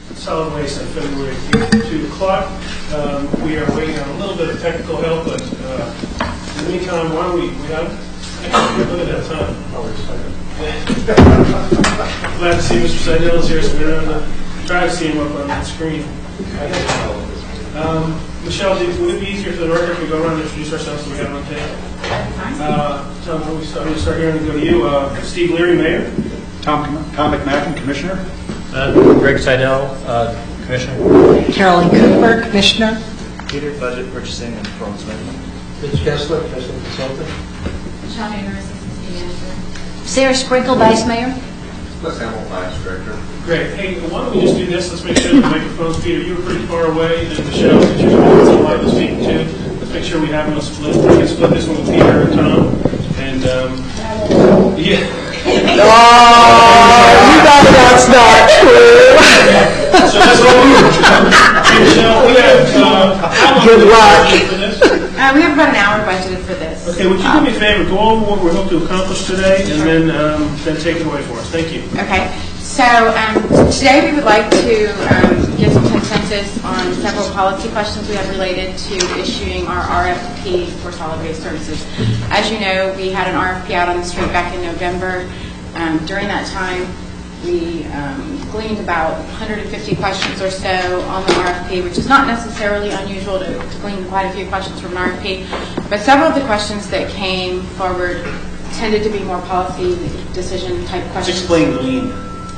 solid waste on February 8th, 2 o'clock. We are waiting on a little bit of technical help, but in the meantime, why don't we have, look at that time. Glad to see Mr. Seidel is here, so we're going to try to see him up on that screen. Michelle, would it be easier for the record if we go around and introduce ourselves so we have it on tape? Tom, I'm going to start here and go to you. Steve Leary, Mayor. Tom McMackin, Commissioner. Greg Seidel, Commissioner. Carolyn Cooper, Commissioner. Peter, Budget, Purchasing, and Performance Management. Mitch Kessler, President Consultant. Michelle Mayer, Assistant City Manager. Sarah Sprinkle, Vice Mayor. Les Hamel, Vice Director. Great. Hey, why don't we just do this? Let's make sure the microphones, Peter, you were pretty far away, and Michelle, since you're live speaking too, let's make sure we have them split. We can split this one with Peter and Tom. And, yeah. Oh, you know that's not true. So that's what we were Hey, Michelle, we have, Good luck. We have about an hour budgeted for this. Okay, would you do me a favor? Go over what we hope to accomplish today, and then take it away for us. Thank you. Okay. So today we would like to get some consensus on several policy questions we have related to issuing our RFP for solid waste services. As you know, we had an RFP out on the street back in November. During that time, we gleaned about 150 questions or so on the RFP, which is not necessarily unusual to glean quite a few questions from an RFP. But several of the questions that came forward tended to be more policy decision type questions. Explain glean.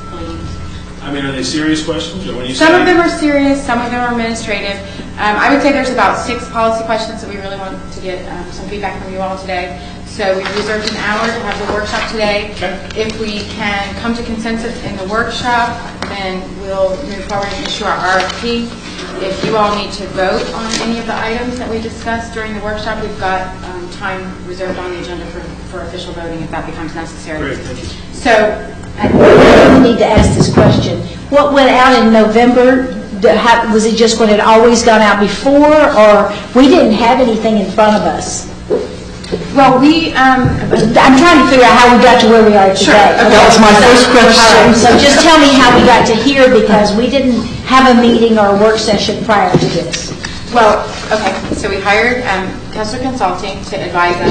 I mean, are they serious questions? Or when you Some of them are serious, some of them are administrative. I would say there's about 6 policy questions that we really want to get some feedback from you all today. So we've reserved an hour to have the workshop today. Okay. If we can come to consensus in the workshop, then we'll move forward and issue our RFP. If you all need to vote on any of the items that we discussed during the workshop, we've got time reserved on the agenda for official voting if that becomes necessary. Great, thank you. So I need to ask this question. What went out in November, was it just when it always gone out before, or we didn't have anything in front of us? well, I'm trying to figure out how we got to where we are today. Sure. Okay. That was my first question. So just tell me how we got to here, because we didn't have a meeting or a work session prior to this. Well, okay, so we hired Kessler Consulting to advise us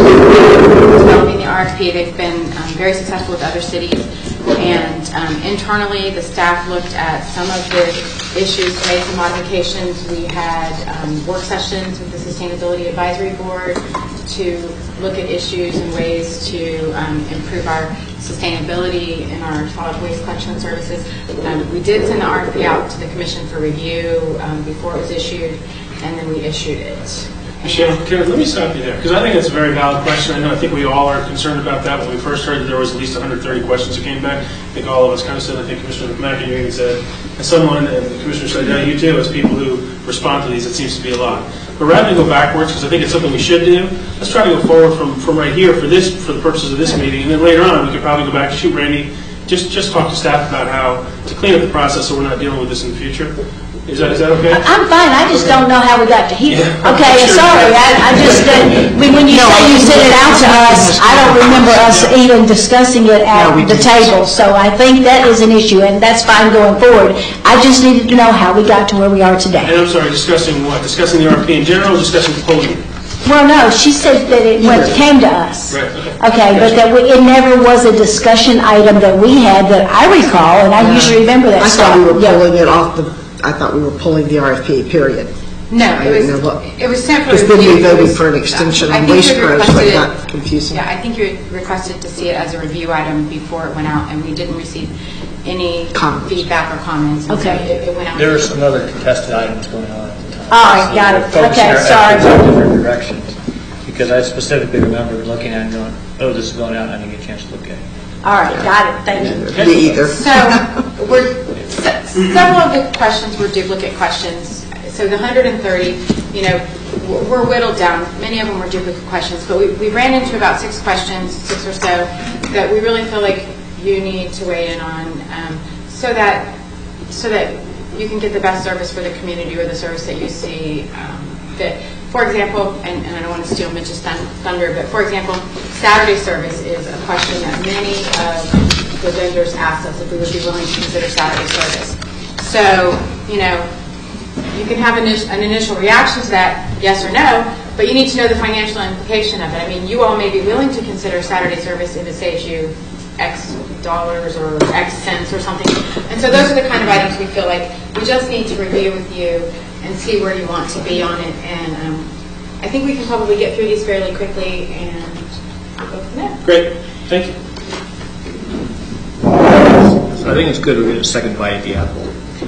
on developing the RFP. They've been very successful with other cities, and internally the staff looked at some of the issues, made some modifications. We had work sessions with the Sustainability Advisory Board to look at issues and ways to improve our sustainability in our solid waste collection services. We did send the RFP out to the Commission for review before it was issued, and then we issued it. Michelle, let me stop you there, because I think it's a very valid question. I think we all are concerned about that. When we first heard that there was at least 130 questions that came back, I think all of us kind of said, I think Commissioner McMackin, you even said, as someone, and the Commissioner said, yeah, you too, as people who respond to these, it seems to be a lot. But rather than go backwards, because I think it's something we should do, let's try to go forward from right here for the purposes of this meeting, and then later on we could probably go back to shoot Randy, just talk to staff about how to clean up the process so we're not dealing with this in the future. Is that okay? I'm fine. I just don't know how we got to here. Yeah. Okay, Sure. sorry. I just, when you say you sent it out to us, I don't remember us even discussing it at the table. So I think that is an issue, and that's fine going forward. I just needed to know how we got to where we are today. And I'm sorry, discussing what? Discussing the RFP in general, or discussing the podium? Well, no, she said that it came to us. Right, Okay, but that it never was a discussion item that we had that I recall, and I usually remember that I stuff. thought we were pulling it off I thought we were pulling the RFP, period. No, it was sent for Because then we review. voted for an extension on waste pros, so it got confusing. Yeah, I think you requested to see it as a review item before it went out, and we didn't receive any feedback or comments. And Okay. So it went out. There were some other contested items going on at the time. All right, got it. Okay, sorry. In different directions. Because I specifically remember looking at it and going, oh, this is going out, and I didn't get a chance to look at it. All right, got it. Thank you. Me either. So several of the questions were duplicate questions. So the 130, were whittled down. Many of them were duplicate questions, but we ran into about 6 questions, 6 or so, that we really feel like you need to weigh in on, so that you can get the best service for the community or the service that you see fit. For example, and I don't want to steal Mitch's thunder, but for example, Saturday service is a question that many of the vendors asked us if we would be willing to consider Saturday service. So, you know, you can have an initial reaction to that, yes or no, but you need to know the financial implication of it. I mean, you all may be willing to consider Saturday service if it saves you X dollars or X cents or something. And so those are the kind of items we feel like we just need to review with you and see where you want to be on it. And I think we can probably get through these fairly quickly and go from there. Great, thank you. So I think it's good we get a second bite at the apple.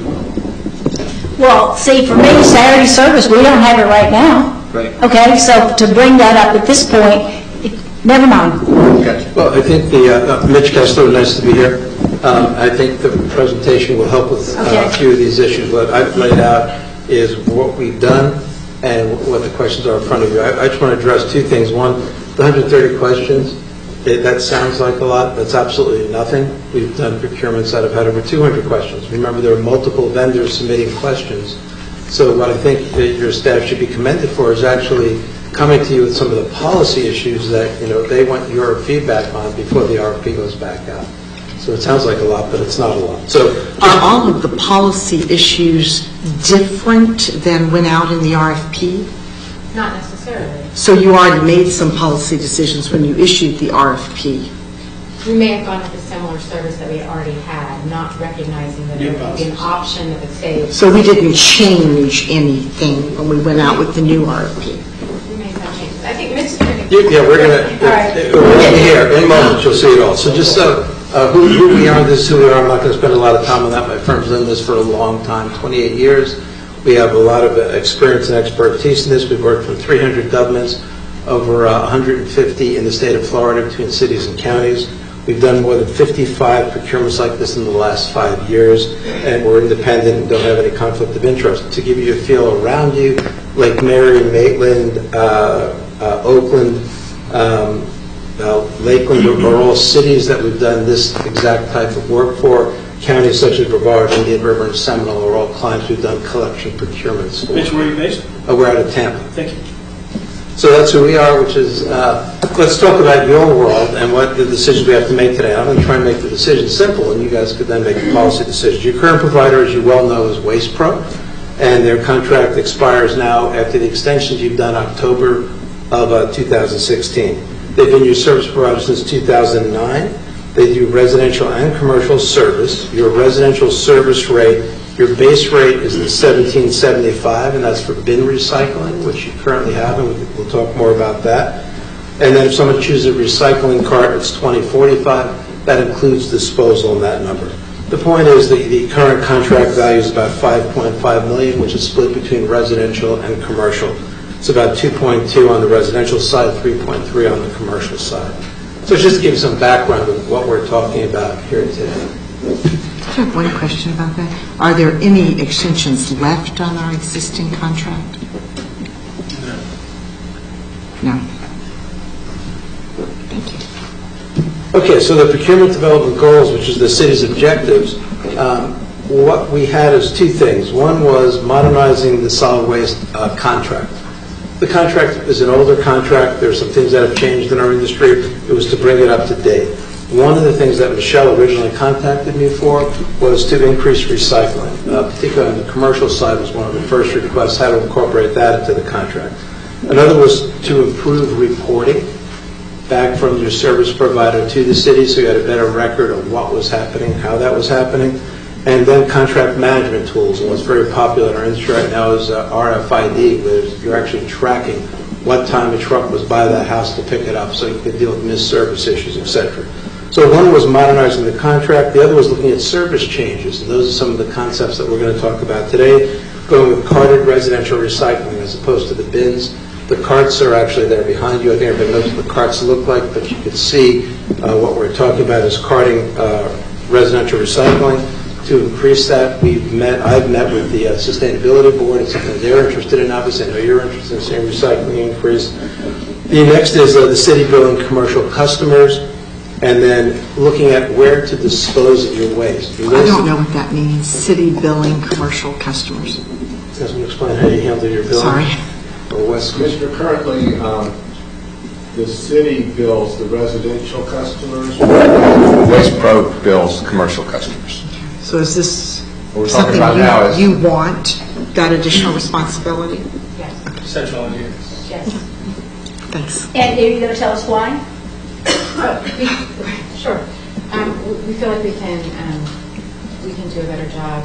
Well, see, for me, Saturday service, we don't have it right now. Right. Okay, so to bring that up at this point, never mind. Gotcha. Well, I think Mitch Kessler, nice to be here. I think the presentation will help with a few of these issues. What I've laid out is what we've done and what the questions are in front of you. I just want to address two things. One, the 130 questions, that sounds like a lot. That's absolutely nothing. We've done procurements that have had over 200 questions. Remember, there are multiple vendors submitting questions. So what I think that your staff should be commended for is actually coming to you with some of the policy issues that, you know, they want your feedback on before the RFP goes back out. So it sounds like a lot, but it's not a lot. So Are all of the policy issues different than went out in the RFP? Not necessarily. So you already made some policy decisions when you issued the RFP? We may have gone with a similar service that we already had, not recognizing that there would be an option that would save. So we didn't change anything when we went out with the new RFP? We may have changed. I think Mitch is going to... yeah, we're going to, here, in a moment, you'll see it all. So just who we are, this is who we are. I'm not going to spend a lot of time on that. My firm's done this for a long time, 28 years. We have a lot of experience and expertise in this. We've worked for 300 governments, over 150 in the state of Florida between cities and counties. We've done more than 55 procurements like this in the last 5 years, and we're independent and don't have any conflict of interest. To give you a feel around you, Lake Mary, Maitland, Oakland, Lakeland are all cities that we've done this exact type of work for. Counties such as Brevard, Indian River, and Seminole are all clients we've done collection procurements for. Mitch, where are you based? We're out of Tampa. Thank you. So that's who we are, which is, let's talk about your world and what the decisions we have to make today. I'm going to try and make the decision simple, and you guys could then make the policy decisions. Your current provider, as you well know, is Waste Pro, and their contract expires now after the extensions you've done October of 2016. They've been your service provider since 2009. They do residential and commercial service. Your residential service rate, your base rate is the $17.75, and that's for bin recycling, which you currently have, and we'll talk more about that. And then if someone chooses a recycling cart, it's $20.45. That includes disposal in that number. The point is that the current contract value is about $5.5 million, which is split between residential and commercial. It's about 2.2 on the residential side, 3.3 on the commercial side. So just to give you some background of what we're talking about here today. I have one question about that. Are there any extensions left on our existing contract? No. Thank you. Okay, so the procurement development goals, which is the city's objectives, what we had is two things. One was modernizing the solid waste contract. The contract is an older contract. There's some things that have changed in our industry. It was to bring it up to date. One of the things that Michelle originally contacted me for was to increase recycling, particularly on the commercial side was one of the first requests, how to incorporate that into the contract. Another was to improve reporting back from your service provider to the city so you had a better record of what was happening, how that was happening. And then contract management tools. And what's very popular in our industry right now is RFID, where you're actually tracking what time a truck was by that house to pick it up so you could deal with missed service issues, etc. So one was modernizing the contract. The other was looking at service changes. And those are some of the concepts that we're going to talk about today. Going with carted residential recycling as opposed to the bins. The carts are actually there behind you. I think everybody knows what the carts look like, but you can see what we're talking about is carting residential recycling. To increase that, I've met with the Sustainability Board. It's something they're interested in. Obviously, I know you're interested in seeing recycling increase. The next is the city billing commercial customers, and then looking at where to dispose of your waste. I don't know what that means, city billing commercial customers. Doesn't explain how you handle your billing. Sorry. Or West. Commissioner, currently, the city bills the residential customers. Waste Pro bills commercial customers. So is this What we're talking about now is... Something you want, that additional responsibility? Yes, Central engineer. yes. Thanks. And are you going to tell us why? Sure. We feel like we can do a better job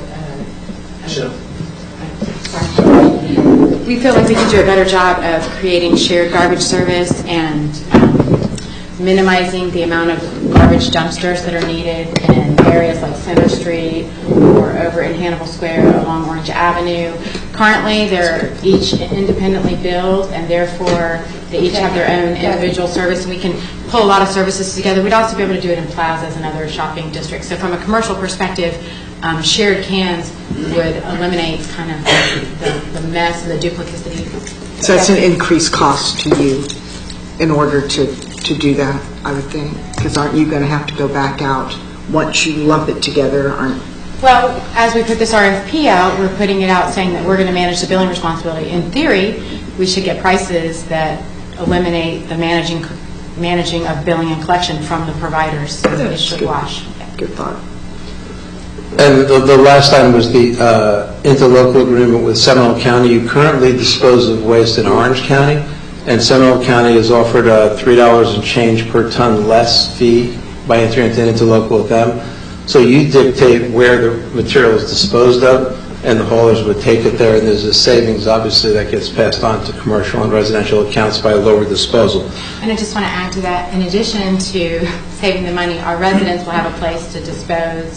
We feel like we can do a better job of creating shared garbage service and minimizing the amount of garbage dumpsters that are needed in areas like Center Street or over in Hannibal Square along Orange Avenue. Currently, they're each independently billed, and therefore they each have their own individual service, and we can pull a lot of services together. We'd also be able to do it in plazas and other shopping districts. So from a commercial perspective, shared cans would eliminate kind of the mess and the duplicity. So it's an increased cost to you in order to do that, I would think, because aren't you going to have to go back out once you lump it together? Well, as we put this RFP out, we're putting it out saying that we're going to manage the billing responsibility. In theory, we should get prices that eliminate the managing of billing and collection from the providers. So it should wash. Good thought. And the last item was the interlocal agreement with Seminole County. You currently dispose of waste in Orange County, and Seminole County has offered a $3 and change per ton less fee by entering into an interlocal with them. So you dictate where the material is disposed of, and the haulers would take it there, and there's a savings, obviously, that gets passed on to commercial and residential accounts by lower disposal. And I just want to add to that, in addition to saving the money, our residents will have a place to dispose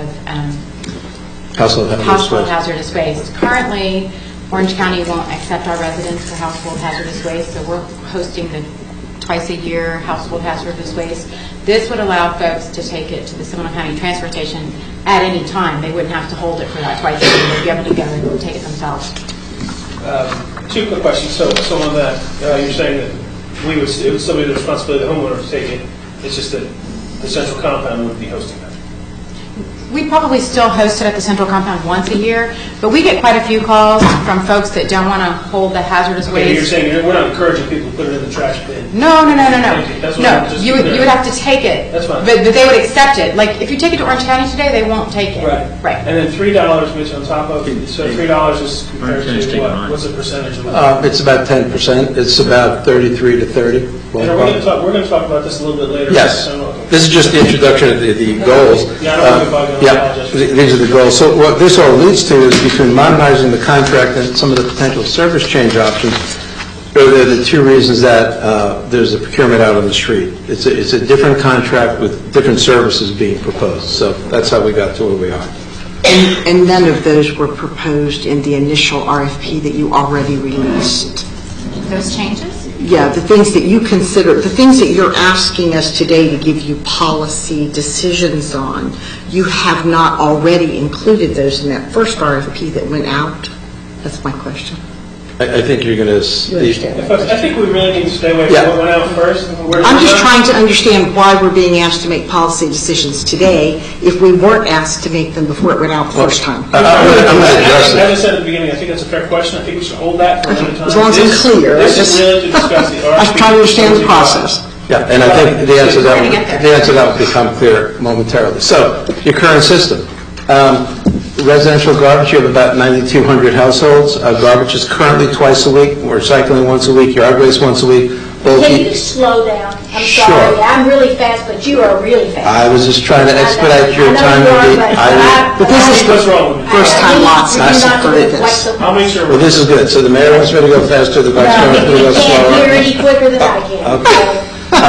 of household hazardous waste. Currently, Orange County won't accept our residents for household hazardous waste, so we're hosting the twice-a-year household hazardous waste. This would allow folks to take it to the Seminole County Transfer Station at any time. They wouldn't have to hold it for that twice a year. They'd be able to go and take it themselves. Two quick questions. So on that, you're saying that it would still be the responsibility of the homeowner to take it. It's just that the central compound would be hosting that. We probably still host it at the central compound once a year, but we get quite a few calls from folks that don't want to hold the hazardous waste. You're saying we're not encouraging people to put it in the trash bin. No. That's what No, you would have to take it. That's fine. But they would accept it. Like, if you take it to Orange County today, they won't take it. Right. And then $3, which on top of it, so $3 is compared to what? What's the percentage of it? It's about 10%. It's about 33 to 30. And we're going to talk about this a little bit later. Yes. This is just the introduction of the goals. Yeah, I don't want to Yeah, these are the goals. So what this all leads to is between modernizing the contract and some of the potential service change options, are the two reasons that there's a procurement out on the street. It's a different contract with different services being proposed. So that's how we got to where we are. And none of those were proposed in the initial RFP that you already released? Those changes? Yeah, the things that you consider, the things that you're asking us today to give you policy decisions on, you have not already included those in that first RFP that went out? That's my question. I think you're going to... I think we really need to stay away from what went out first. I'm just trying to understand why we're being asked to make policy decisions today if we weren't asked to make them before it went out the first time. I'm going to address As I said at the beginning, I think that's a fair question. I think we should hold that for another time. As long as I'm clear. This is really to discuss the RFP. I was trying to understand the process. Yeah, and I think the answer to that will become clear momentarily. So, your current system. Residential garbage, you have about 9,200 households. Garbage is currently twice a week. We're recycling once a week. Yard waste once a week. Can you slow down? I'm Sure. sorry. I'm really fast, but you are really fast. I was just trying to expedite your time. But this is What's wrong with it? the first time lots of us have heard this. I'll make sure. Well, this is good. So the mayor wants me to go faster, the vice mayor wants me to go You can't hear slower. any quicker than I can. Okay.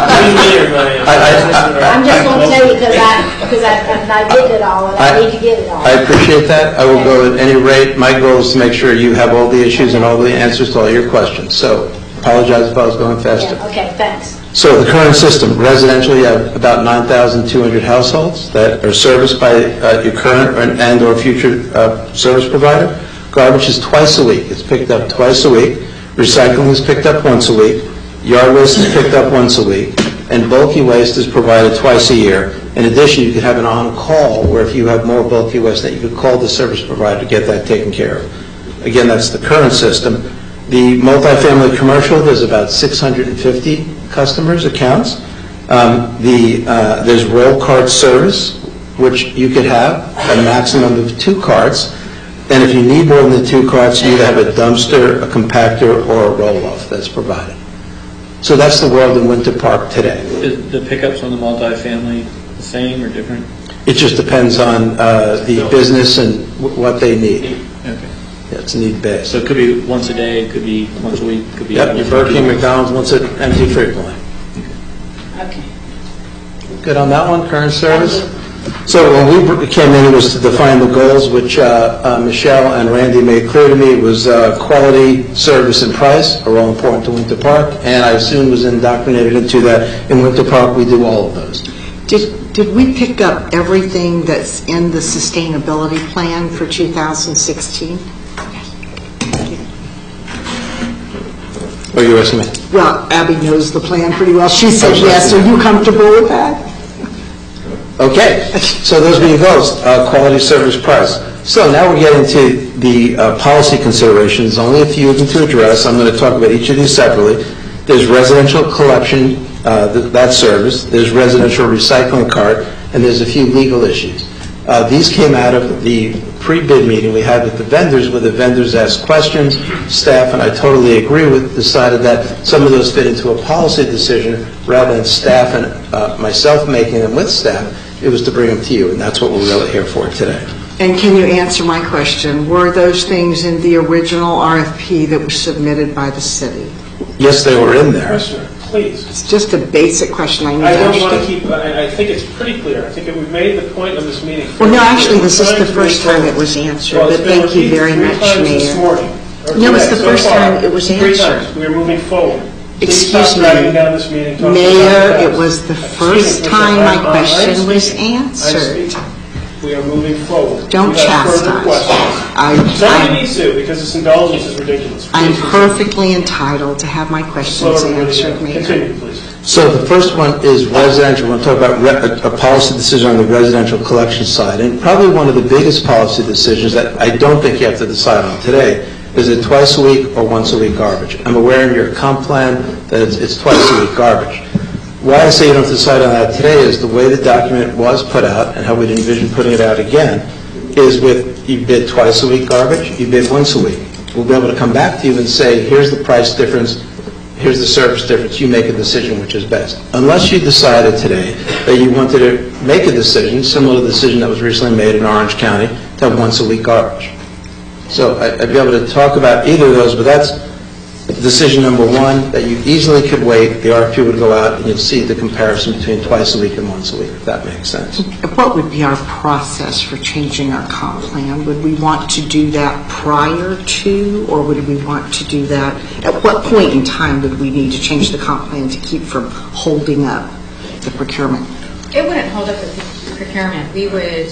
I'm just going to tell you because I'm not getting it all, and I need to get it all. I appreciate that. I will go at any rate. My goal is to make sure you have all the issues and all the answers to all your questions. So apologize if I was going faster. Yeah, okay, thanks. So the current system, residentially, you have about 9,200 households that are serviced by your current and or future service provider. Garbage is twice a week. It's picked up twice a week. Recycling is picked up once a week. Yard waste is picked up once a week. And bulky waste is provided twice a year. In addition, you could have an on-call where if you have more bulky waste, that you could call the service provider to get that taken care of. Again, that's the current system. The multifamily commercial, there's about 650 customers, accounts. There's roll cart service which you could have a maximum of 2 carts. And if you need more than 2 carts, you either have a dumpster, a compactor, or a roll-off that's provided. So that's the world in Winter Park today. Is the pickups on the multifamily the same or different? It just depends on the business and what they need. Okay. Yeah, it's need-based. So it could be once a day, it could be once a week, it could be... Yep, your Burger King, McDonald's wants it empty frequently. Okay. Good on that one, current service? So when we came in, it was to define the goals, which Michelle and Randy made clear to me. It was quality, service, and price are all important to Winter Park, and I assume was indoctrinated into that. In Winter Park, we do all of those. Did we pick up everything that's in the sustainability plan for 2016? Are you asking me? Well, Abby knows the plan pretty well. She said yes. Are you comfortable with that? Okay, so those being goals, quality, service, price. So now we're getting to the policy considerations, only a few of them to address. I'm going to talk about each of these separately. There's residential collection, that service. There's residential recycling cart, and there's a few legal issues. These came out of the pre-bid meeting we had with the vendors, where the vendors asked questions. Staff, and I totally agree with, decided that some of those fit into a policy decision rather than staff and myself making them with staff. It was to bring them to you, and that's what we're really here for today. And can you answer my question? Were those things in the original RFP that was submitted by the city? Yes, they were in there. Commissioner, please. It's just a basic question. I need to I don't want to understand. keep, I think it's pretty clear. I think that we've made the point of this meeting. Well, no, actually, this is We're the trying to first make time sure- it was answered, Well, but it's been thank you repeated very 3 much, times this Mayor. morning, or No, it's the so first far. time it was 3 answered. times. We are moving forward. Please Excuse stop me, dragging down this meeting, talking Mayor, about it the was the past. first Excuse me, time my I'm question was speaking. I'm answered. speaking. We are moving forward. Don't If you have further chastise. questions- Somebody needs to, because this indulgence is ridiculous. I'm Please, perfectly entitled to have my slow questions everybody answered, down. Mayor. Continue, please. So the first one is residential. We'll talk about a policy decision on the residential collection side. And probably one of the biggest policy decisions that I don't think you have to decide on today is it twice a week or once a week garbage. I'm aware in your comp plan that it's twice a week garbage. Why I say you don't decide on that today is the way the document was put out and how we'd envision putting it out again is with you bid twice a week garbage, you bid once a week. We'll be able to come back to you and say, here's the price difference, here's the service difference, you make a decision which is best. Unless you decided today that you wanted to make a decision, similar to the decision that was recently made in Orange County, to have once a week garbage. So I'd be able to talk about either of those, but that's decision number one, that you easily could wait, the RFP would go out, and you'll see the comparison between twice a week and once a week, if that makes sense. What would be our process for changing our comp plan? Would we want to do that prior to, or would we want to do that, at what point in time would we need to change the comp plan to keep from holding up the procurement? It wouldn't hold up the procurement. We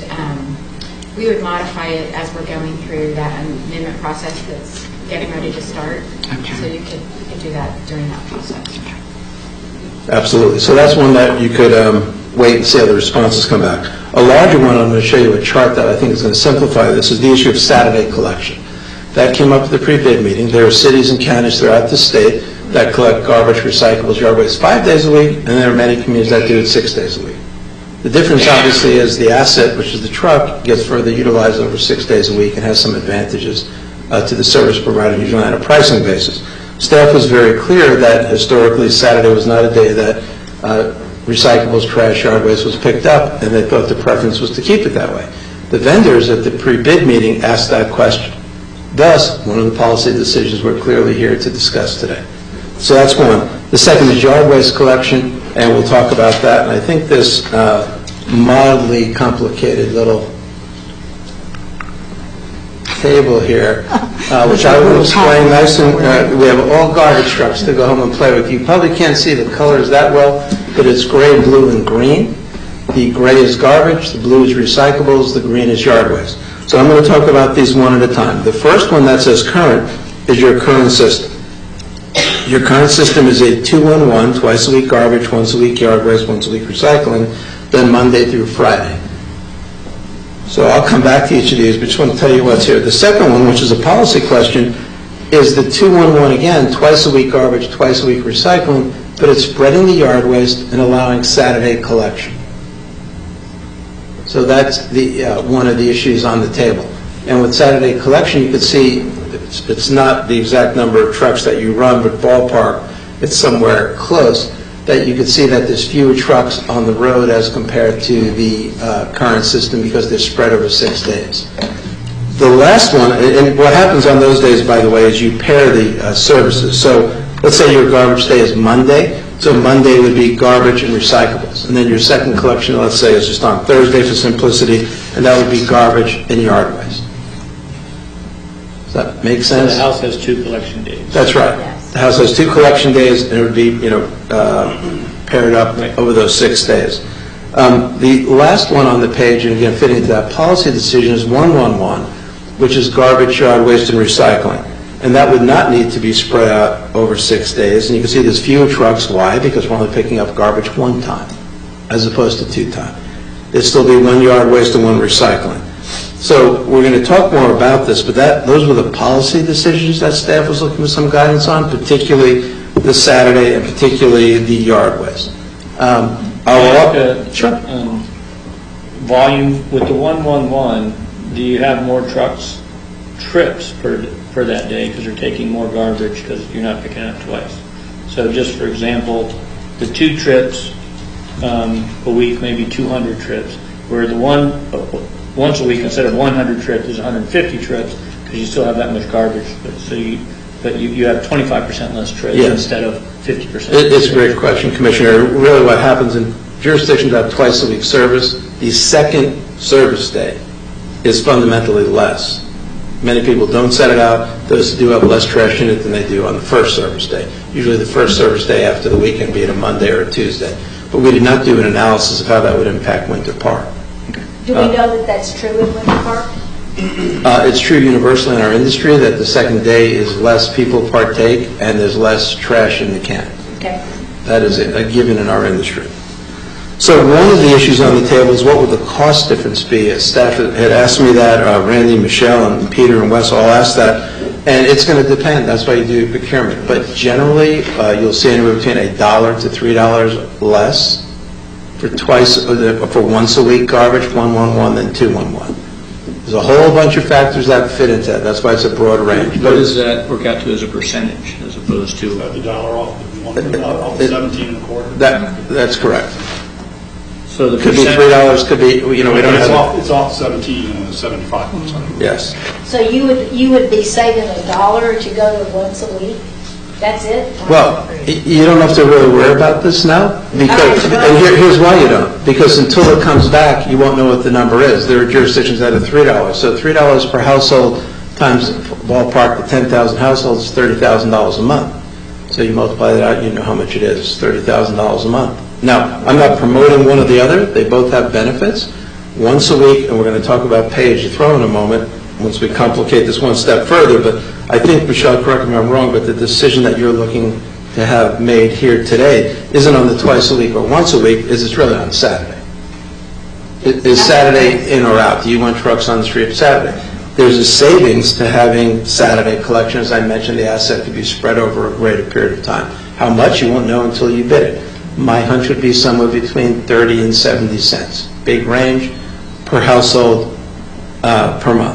would modify it as we're going through that amendment process that's getting ready to start. Okay. So you could do that during that process. Absolutely. So that's one that you could wait and see how the responses come back. A larger one, I'm going to show you a chart that I think is going to simplify this, is the issue of Saturday collection. That came up at the pre-bid meeting. There are cities and counties throughout the state that collect garbage, recyclables, yard waste 5 days a week, and there are many communities that do it 6 days a week. The difference, obviously, is the asset, which is the truck, gets further utilized over 6 days a week and has some advantages to the service provider, usually on a pricing basis. Staff was very clear that historically Saturday was not a day that recyclables, trash, yard waste was picked up, and they thought the preference was to keep it that way. The vendors at the pre-bid meeting asked that question. Thus, one of the policy decisions we're clearly here to discuss today. So that's one. The second is yard waste collection, and we'll talk about that. And I think this mildly complicated little table here, which I will explain nice and we have all garbage trucks to go home and play with. You probably can't see the colors that well, but it's gray, blue, and green. The gray is garbage, the blue is recyclables, the green is yard waste. So I'm going to talk about these one at a time. The first one that says current is your current system. Your current system is a 2-1-1, twice a week garbage, once a week yard waste, once a week recycling, then Monday through Friday. So I'll come back to each of these, but just want to tell you what's here. The second one, which is a policy question, is the 2-1-1 again, twice a week garbage, twice a week recycling, but it's spreading the yard waste and allowing Saturday collection. So that's the one of the issues on the table. And with Saturday collection, you could see it's not the exact number of trucks that you run, but ballpark, it's somewhere close, that you could see that there's fewer trucks on the road as compared to the current system because they're spread over 6 days. The last one, and what happens on those days, by the way, is you pair the services. So let's say your garbage day is Monday, so Monday would be garbage and recyclables. And then your second collection, let's say, is just on Thursday for simplicity, and that would be garbage and yard waste. Does that make So sense? the house has 2 collection days. That's right. The house has 2 collection days, and it would be, paired up over those 6 days. The last one on the page, and again, fitting into that policy decision, is 111, which is garbage, yard waste, and recycling. And that would not need to be spread out over 6 days. And you can see there's fewer trucks. Why? Because we're only picking up garbage 1 time, as opposed to 2 times. It'd still be 1 yard waste and 1 recycling. So we're going to talk more about this, but those were the policy decisions that staff was looking for some guidance on, particularly the Saturday and particularly the yard waste. Sure. Volume, with the 111, do you have more trips per that day because you're taking more garbage because you're not picking it up twice? So just for example, the 2 trips a week, maybe 200 trips, where the once a week instead of 100 trips is 150 trips because you still have that much garbage. But you have 25% less trips instead of 50%. It's a great question, Commissioner. Really what happens in jurisdictions that have twice a week service, the second service day is fundamentally less. Many people don't set it out. Those do have less trash in it than they do on the first service day. Usually the first service day after the weekend, be it a Monday or a Tuesday. But we did not do an analysis of how that would impact Winter Park. Do we know that that's true in Winter Park? It's true universally in our industry that the second day is less people partake and there's less trash in the can. Okay. That is a given in our industry. So one of the issues on the table is what would the cost difference be? Staff had asked me that, Randy, Michelle, and Peter and Wes all asked that, and it's going to depend. That's why you do procurement. But generally, you'll see anywhere between $1 to $3 less for once a week garbage, 111 than 211. There's a whole bunch of factors that fit into that. That's why it's a broad range. What does that work out to as a percentage as opposed to? The dollar off, off 17 and a quarter. That's correct. So the Could be $3, could be, we don't have. It's off 17 and 75%. Yes. So you would be saving $1 to go to once a week? That's it? Well, you don't have to really worry about this now, because, and here's why you don't. Because until it comes back, you won't know what the number is. There are jurisdictions that are $3. So $3 per household times ballpark the 10,000 households is $30,000 a month. So you multiply that out, you know how much it is. It's $30,000 a month. Now, I'm not promoting one or the other. They both have benefits. Once a week, and we're going to talk about pay-as-you-throw in a moment, once we complicate this one step further, but I think, Michelle, correct me if I'm wrong, but the decision that you're looking to have made here today isn't on the twice a week or once a week, it's really on Saturday. Is Saturday in or out? Do you want trucks on the street Saturday? There's a savings to having Saturday collection. As I mentioned, the asset could be spread over a greater period of time. How much, you won't know until you bid it. My hunch would be somewhere between 30 and 70 cents. Big range per household per month.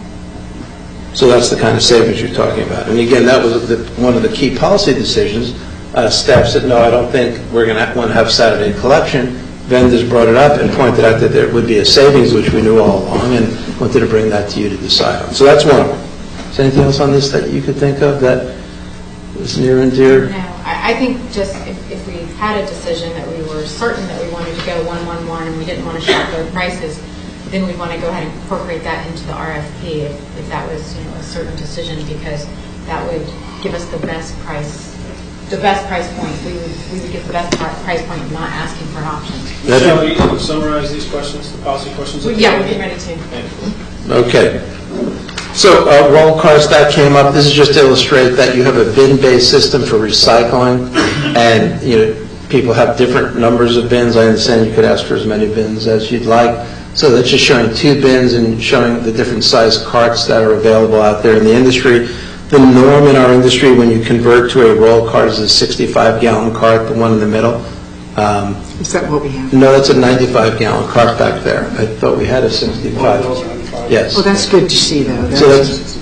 So that's the kind of savings you're talking about. And again, that was one of the key policy decisions. Staff said, no, I don't think we're going to want to have Saturday collection. Vendors brought it up and pointed out that there would be a savings, which we knew all along, and wanted to bring that to you to decide on. So that's one of them. Is there anything else on this that you could think of that is near and dear? No, I think just if we had a decision that we were certain that we wanted to go 111 and we didn't want to shop both prices, then we'd want to go ahead and incorporate that into the RFP if that was a certain decision, because that would give us the best price point. We would get the best price point of not asking for an option. Shall we summarize these questions, the policy questions? Yeah, we're getting ready to. Okay. So roll cars, that came up. This is just to illustrate that you have a bin-based system for recycling, and people have different numbers of bins. I understand you could ask for as many bins as you'd like. So that's just showing 2 bins and showing the different size carts that are available out there in the industry. The norm in our industry when you convert to a roll cart is a 65-gallon cart, the one in the middle. Is that what we have? No, that's a 95-gallon cart back there. I thought we had a 65. Yes. Well, that's good to see, though. So that's,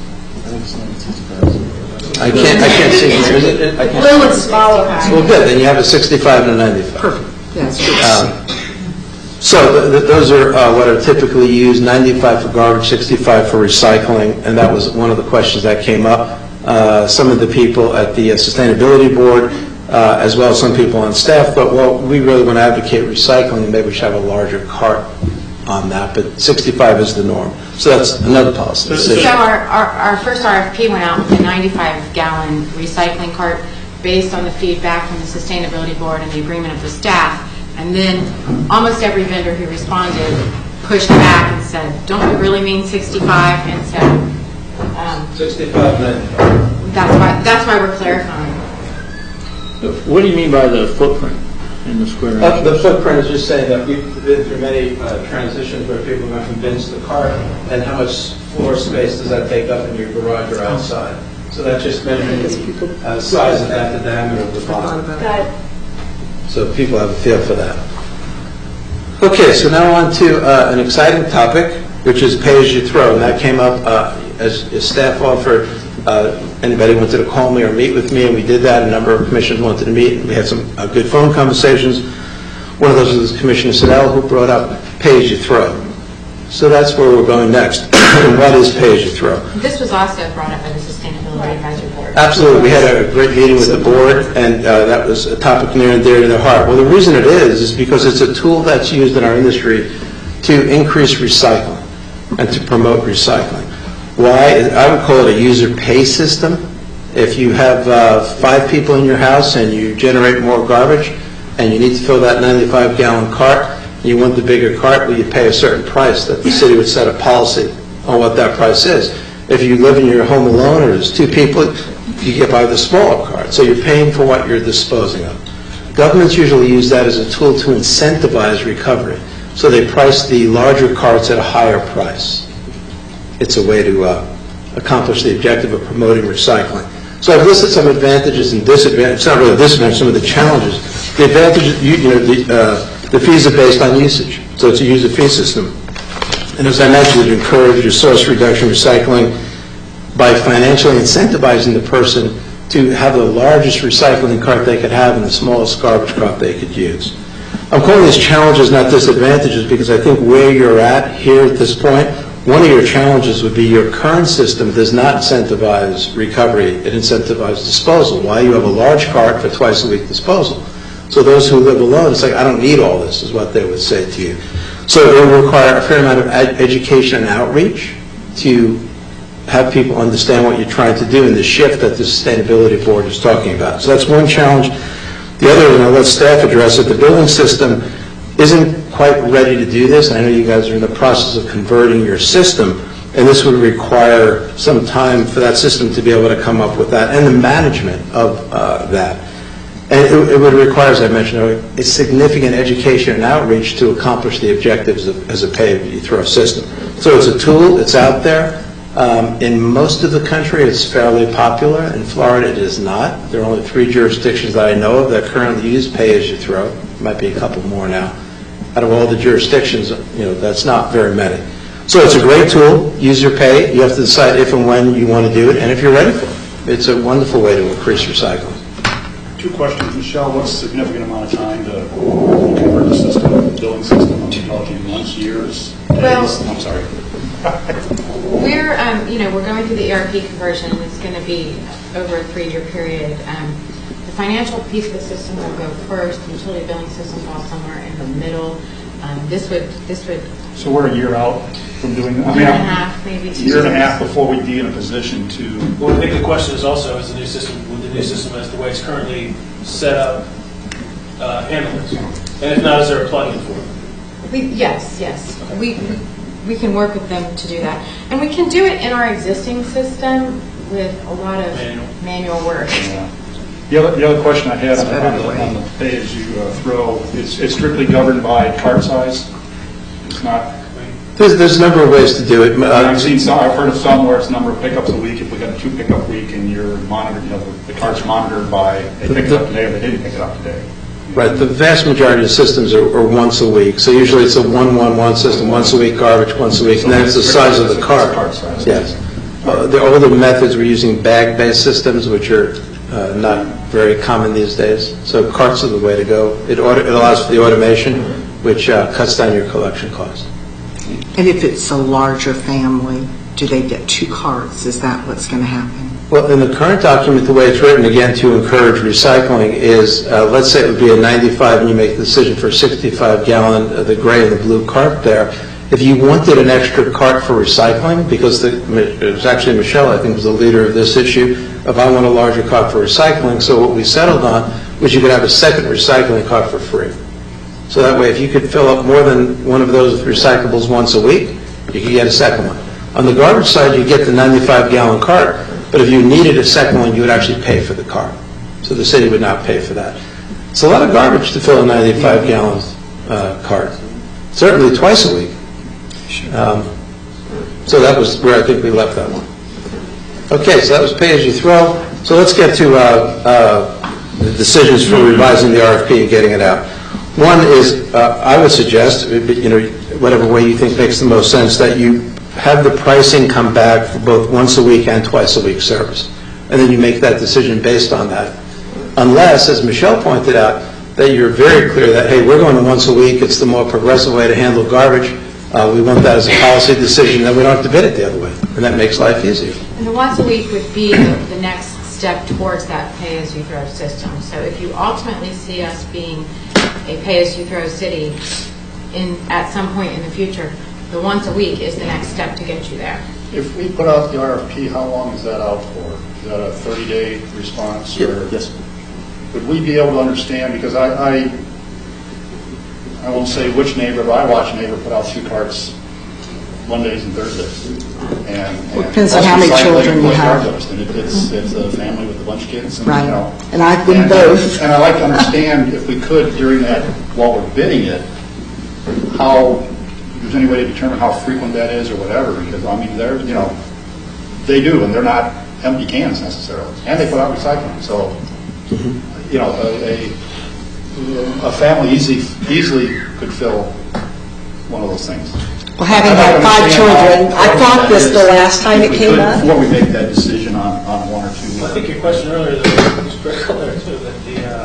I can't see. Is it? I can't. Blue is smaller. Well, good, then you have a 65 and a 95. Perfect. That's good to see. So those are what are typically used, 95 for garbage, 65 for recycling, and that was one of the questions that came up. Some of the people at the Sustainability Board, as well as some people on staff, thought, well, we really want to advocate recycling, and maybe we should have a larger cart on that, but 65 is the norm. So that's another policy decision. So our first RFP went out with a 95-gallon recycling cart based on the feedback from the Sustainability Board and the agreement of the staff. And then almost every vendor who responded pushed back and said, don't we really mean 65? And so 65, 95. that's why we're clarifying. What do you mean by the footprint in the square inch? The footprint is just saying that we've been through many transitions where people have convinced the cart, and how much floor space does that take up in your garage or outside? So that's just measuring the size of that, the diameter of the bottom. So people have a feel for that. Okay, so now on to an exciting topic, which is pay-as-you-throw. And that came up as staff offered. Anybody wanted to call me or meet with me, and we did that. A number of commissioners wanted to meet, and we had some good phone conversations. One of those was Commissioner Siddell, who brought up pay-as-you-throw. So that's where we're going next. What is pay-as-you-throw? This was also brought up by the Sustainability Advisory Board. Absolutely. We had a great meeting with the board, and that was a topic near and dear to their heart. Well, the reason it is because it's a tool that's used in our industry to increase recycling and to promote recycling. Why? I would call it a user pay system. If you have 5 people in your house and you generate more garbage and you need to fill that 95-gallon cart, you want the bigger cart, well, you pay a certain price that the city would set a policy on what that price is. If you live in your home alone or there's 2 people, you get by the smaller cart. So you're paying for what you're disposing of. Governments usually use that as a tool to incentivize recovery. So they price the larger carts at a higher price. It's a way to accomplish the objective of promoting recycling. So I've listed some advantages and disadvantages. It's not really disadvantages, some of the challenges. The advantages, the fees are based on usage. So it's a user fee system. And as I mentioned, it encourages source reduction recycling by financially incentivizing the person to have the largest recycling cart they could have and the smallest garbage cart they could use. I'm calling these challenges, not disadvantages, because I think where you're at here at this point, one of your challenges would be your current system does not incentivize recovery, it incentivizes disposal. Why? You have a large cart for twice-a-week disposal. So those who live alone, it's like, I don't need all this, is what they would say to you. So it will require a fair amount of education and outreach to have people understand what you're trying to do in the shift that the Sustainability Board is talking about. So that's one challenge. The other, and I'll let staff address it, the billing system isn't quite ready to do this. I know you guys are in the process of converting your system, and this would require some time for that system to be able to come up with that and the management of that. And it would require, as I mentioned, a significant education and outreach to accomplish the objectives as a pay-as-you-throw system. So it's a tool, it's out there. In most of the country, it's fairly popular. In Florida, it is not. There are only 3 jurisdictions that I know of that currently use pay-as-you-throw. Might be a couple more now. Out of all the jurisdictions, that's not very many. So it's a great tool. Use your pay. You have to decide if and when you want to do it, and if you're ready for it. It's a wonderful way to increase recycling. 2 questions. Michelle, what's a significant amount of time to convert the system, the billing system? Are we talking months, years, days? Well, I'm sorry. We're going through the ERP conversion, and it's going to be over a 3-year period. The financial piece of the system will go first. The utility billing system falls somewhere in the middle. This would. So we're a year out from doing that. A year and a half, maybe 2 years. A year and a half before we'd be in a position to. Well, I think the question is also, is the new system, would the new system as the way it's currently set up, handle this? And if not, is there a plug-in for it? Yes. We can work with them to do that. And we can do it in our existing system with a lot of manual work. Yeah. The other question I had on the pay-as-you-throw, it's strictly governed by cart size. It's not. There's a number of ways to do it. I've heard of some where it's number of pickups a week. If we got a 2 pickup week and you're monitored, the cart's monitored by they picked it up today or they didn't pick it up today. Right, the vast majority of systems are once a week, so usually it's a 1-1-1 system, once a week garbage, once a week, and then it's the size of the cart. Yes. The older methods were using bag-based systems, which are not very common these days, so carts are the way to go. It allows for the automation, which cuts down your collection costs. And if it's a larger family, do they get 2 carts? Is that what's going to happen? Well, in the current document, the way it's written, again, to encourage recycling is, let's say it would be a 95 and you make the decision for a 65-gallon, the gray and the blue cart there. If you wanted an extra cart for recycling, because it was actually Michelle, I think, was the leader of this issue, if I want a larger cart for recycling, so what we settled on was you could have a second recycling cart for free. So that way, if you could fill up more than one of those recyclables once a week, you could get a second one. On the garbage side, you get the 95-gallon cart, but if you needed a second one, you would actually pay for the cart. So the city would not pay for that. It's a lot of garbage to fill a 95-gallon cart, certainly twice a week. So that was where I think we left that one. Okay, so that was pay-as-you-throw. So let's get to the decisions for revising the RFP and getting it out. One is, I would suggest, whatever way you think makes the most sense, that you have the pricing come back for both once a week and twice a week service. And then you make that decision based on that. Unless, as Michelle pointed out, that you're very clear that, hey, we're going to once a week, it's the more progressive way to handle garbage, we want that as a policy decision, then we don't have to bid it the other way. And that makes life easier. And the once a week would be the next step towards that pay-as-you-throw system. So if you ultimately see us being a pay-as-you-throw city at some point in the future, the once a week is the next step to get you there. If we put out the RFP, how long is that out for? Is that a 30-day response? Or Yes. would we be able to understand, because I won't say which neighbor, but I watch a neighbor put out 2 carts Mondays and Thursdays. And Depends on how many children you have. And it's a family with a bunch of kids. And, Right. And I've been both. And I'd like to understand, if we could, during that, while we're bidding it, how, if there's any way to determine how frequent that is or whatever, because, I mean, they're, they do, and they're not empty cans necessarily. And they put out recycling, so, a family easily could fill one of those things. Well, having had 5 children, I thought this the last time it came up. Before we make that decision on 1 or 2. I think your question earlier was critical there too, that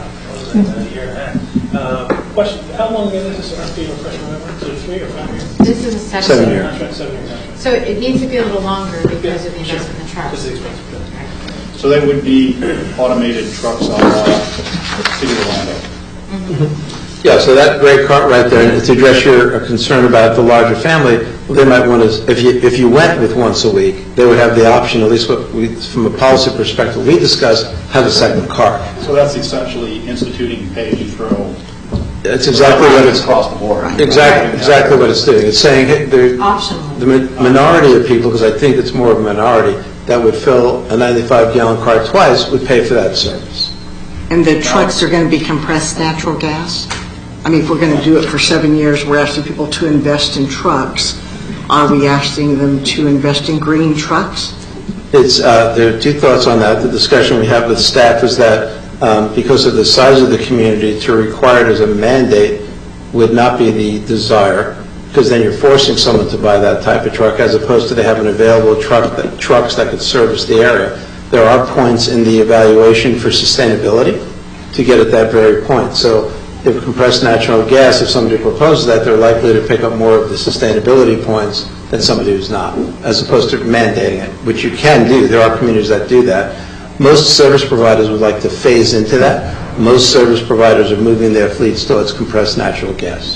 a year and a half. Question, how long ago is this RFP, refresh my memory? Is it 3 or 5 years? This is a 7-year contract, 7-year contract. So it needs to be a little longer because of the investment in the trucks. This is expensive. Right. So they would be automated trucks on City of Orlando. Mm-hmm. Yeah, so that gray cart right there, and to address your concern about the larger family, well, they might want to, if you went with once a week, they would have the option, at least what we, from a policy perspective we discussed, have a second cart. So that's essentially instituting pay-as-you-throw. That's exactly what it's across the board. Exactly what it's doing. It's saying, hey, the minority of people, because I think it's more of a minority, that would fill a 95-gallon cart twice would pay for that service. And the trucks are going to be compressed natural gas? I mean, if we're going to do it for 7 years, we're asking people to invest in trucks. Are we asking them to invest in green trucks? There are 2 thoughts on that. The discussion we have with staff is that because of the size of the community, to require it as a mandate would not be the desire, because then you're forcing someone to buy that type of truck, as opposed to they have an available trucks that could service the area. There are points in the evaluation for sustainability to get at that very point. So if compressed natural gas, if somebody proposes that, they're likely to pick up more of the sustainability points than somebody who's not, as opposed to mandating it, which you can do. There are communities that do that. Most service providers would like to phase into that. Most service providers are moving their fleets towards compressed natural gas.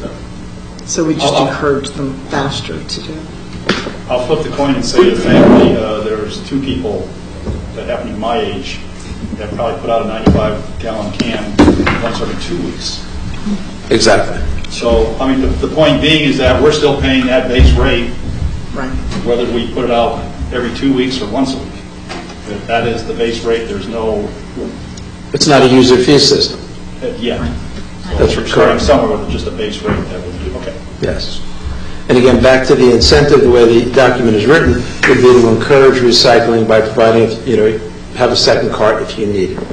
So we just encourage them faster to do it. I'll flip the coin and say the family, there's 2 people that happen to be my age that probably put out a 95-gallon can once every 2 weeks. Exactly. So, I mean, the point being is that we're still paying that base rate, Right. whether we put it out every 2 weeks or once a week. That is the base rate. There's no... It's not a user fee system. Yeah. That's So correct. starting somewhere with just a base rate that would do. Okay. Yes. And again, back to the incentive, the way the document is written, would be to encourage recycling by providing, have a second cart if you need it.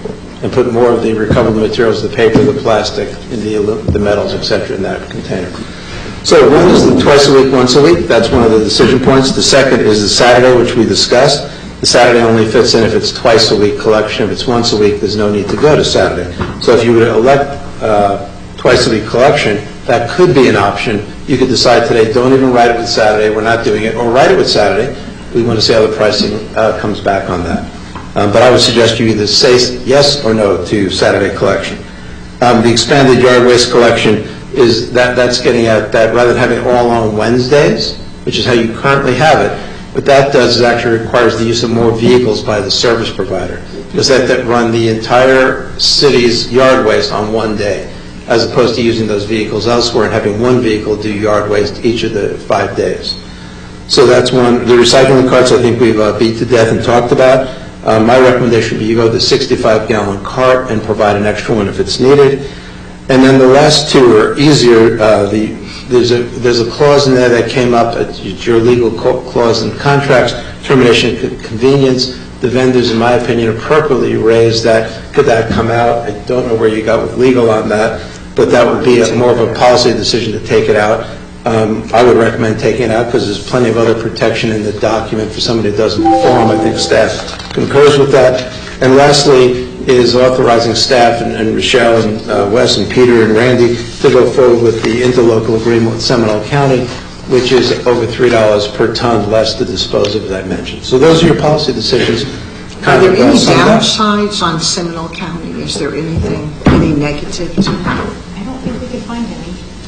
and put more of the recoverable materials, the paper, the plastic, and the metals, et cetera, in that container. So one is the twice a week, once a week. That's one of the decision points. The second is the Saturday, which we discussed. The Saturday only fits in if it's twice a week collection. If it's once a week, there's no need to go to Saturday. So if you would elect twice a week collection, that could be an option. You could decide today, don't even write it with Saturday, we're not doing it, or write it with Saturday. We want to see how the pricing comes back on that. But I would suggest you either say yes or no to Saturday collection. The expanded yard waste collection is that's getting at that rather than having it all on Wednesdays, which is how you currently have it, what that does is actually requires the use of more vehicles by the service provider, because that run the entire city's yard waste on one day, as opposed to using those vehicles elsewhere and having one vehicle do yard waste each of the 5 days. So that's one. The recycling carts I think we've beat to death and talked about. My recommendation would be you go with the 65-gallon cart and provide an extra one if it's needed. And then the last two are easier. There's a clause in there that came up, it's your legal clause in contracts, termination of convenience. The vendors, in my opinion, appropriately raised that. Could that come out? I don't know where you got with legal on that, but that would be more of a policy decision to take it out. I would recommend taking it out because there's plenty of other protection in the document for somebody who doesn't perform. I think staff concurs with that. And lastly is authorizing staff and Rochelle and Wes and Peter and Randy to go forward with the interlocal agreement with Seminole County, which is over $3 per ton less to dispose of, as I mentioned. So those are your policy decisions. Are there any downsides on Seminole County? Is there anything, any negatives? I don't think we could find any.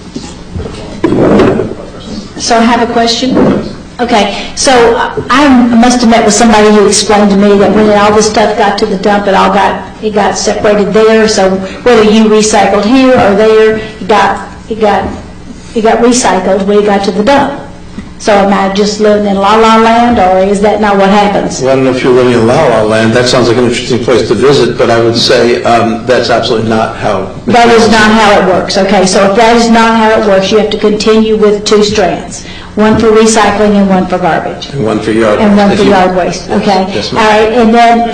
So I have a question. Okay, so I must have met with somebody who explained to me that when all this stuff got to the dump, it got separated there. So whether you recycled here or there, it got recycled when it got to the dump. So am I just living in La La Land, or is that not what happens? Well, I don't know if you're living in La La Land. That sounds like an interesting place to visit, but I would say that's absolutely not how. That is not how it works. Okay, so if that is not how it works, you have to continue with 2 strands. One for recycling and one for garbage. And one for yard waste. And one for yard waste, okay? Yes, all right, and then...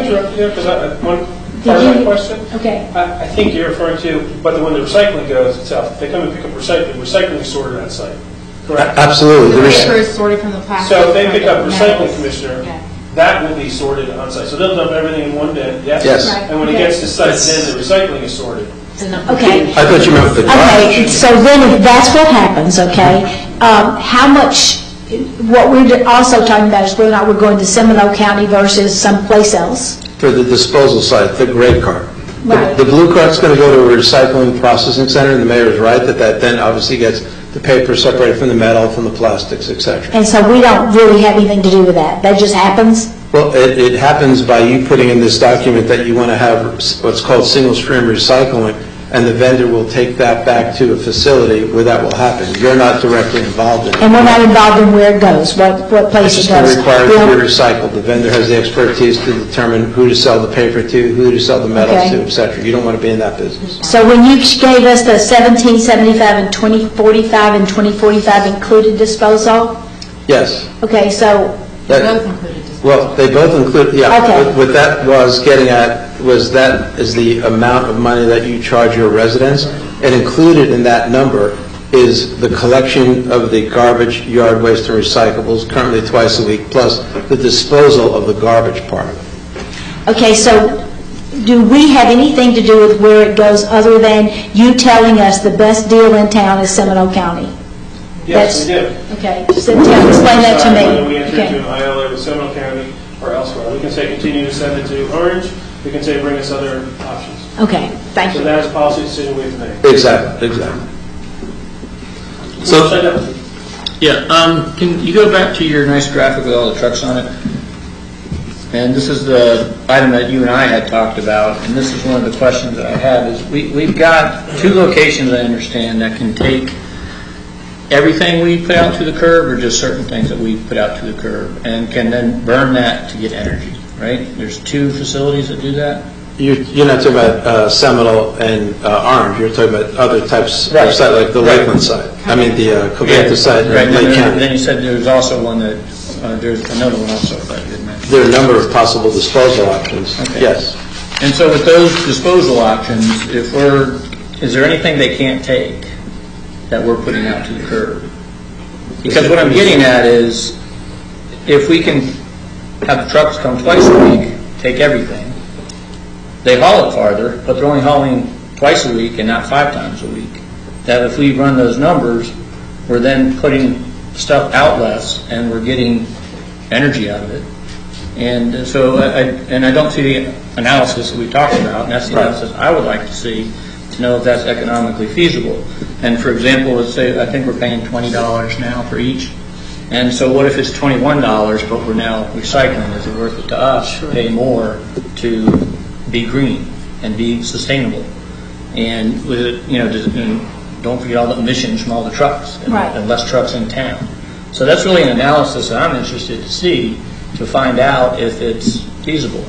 One part of that question? Okay. I think you're referring to, but when the recycling goes itself, if they come and pick up recycling is sorted at site, correct? Absolutely. The paper is sorted from the plastic. So if they pick up from the recycling metals. commissioner, Yeah. that will be sorted on site. So they'll dump everything in one bin, yes? Yes. Right. And when it gets to site, then the recycling is sorted. Okay. I thought you meant with the Okay, garbage. so then if that's what happens, okay, how much, what we're also talking about is whether or not we're going to Seminole County versus someplace else. For the disposal site, the gray cart. Right. The blue cart's going to go to a recycling processing center, and the mayor is right that then obviously gets the paper separated from the metal, from the plastics, et cetera. And so we don't really have anything to do with that. That just happens? Well, it happens by you putting in this document that you want to have what's called single stream recycling, and the vendor will take that back to a facility where that will happen. You're not directly involved in it. And we're not involved in where it goes, what place It's it goes. just required to be recycled. The vendor has the expertise to determine who to sell the paper to, who to sell the metals Okay. to, et cetera. You don't want to be in that business. So when you gave us the 1775 and 2045 and 2045 included disposal? Yes. Okay, so, That- Both included disposal. Well, they both include, yeah. Okay. What that was getting at was that is the amount of money that you charge your residents. And included in that number is the collection of the garbage, yard waste, and recyclables, currently twice a week, plus the disposal of the garbage part of it. okay, so do we have anything to do with where it goes other than you telling us the best deal in town is Seminole County? Yes, we do. Okay, so explain that to Whether we me. enter into Okay. an ILA with Seminole County or elsewhere. We can say continue to send it to Orange. We can say bring us other options. Okay, thank So you. that is a policy decision we have to make. Exactly. So, Yeah, can you go back to your nice graphic with all the trucks on it? And this is the item that you and I had talked about, and this is one of the questions that I have, is we've got 2 locations, I understand, that can take everything we put out to the curb or just certain things that we put out to the curb and can then burn that to get energy, right? There's 2 facilities that do that? You're not talking about Seminole and Orange. You're talking about other types Right. of site, like the Right. Lakeland site. I mean, the Covanta site Right, in Lake and County. then you said there's also one that, there's another one also that you didn't mention. There are a number of possible disposal options, Okay. yes. And so with those disposal options, is there anything they can't take that we're putting out to the curb? Because what I'm getting at is, if we can have the trucks come twice a week, take everything, they haul it farther, but they're only hauling twice a week and not 5 times a week. That if we run those numbers, we're then putting stuff out less and we're getting energy out of it. And so, I don't see the analysis that we talked about, and that's the analysis I would like to see to know if that's economically feasible. And for example, let's say I think we're paying $20 now for each. And so what if it's $21, but we're now recycling? Is it worth it to us to pay more to be green and be sustainable? And with it, and don't forget all the emissions from all the trucks and less trucks in town. So that's really an analysis that I'm interested to see, to find out if it's feasible.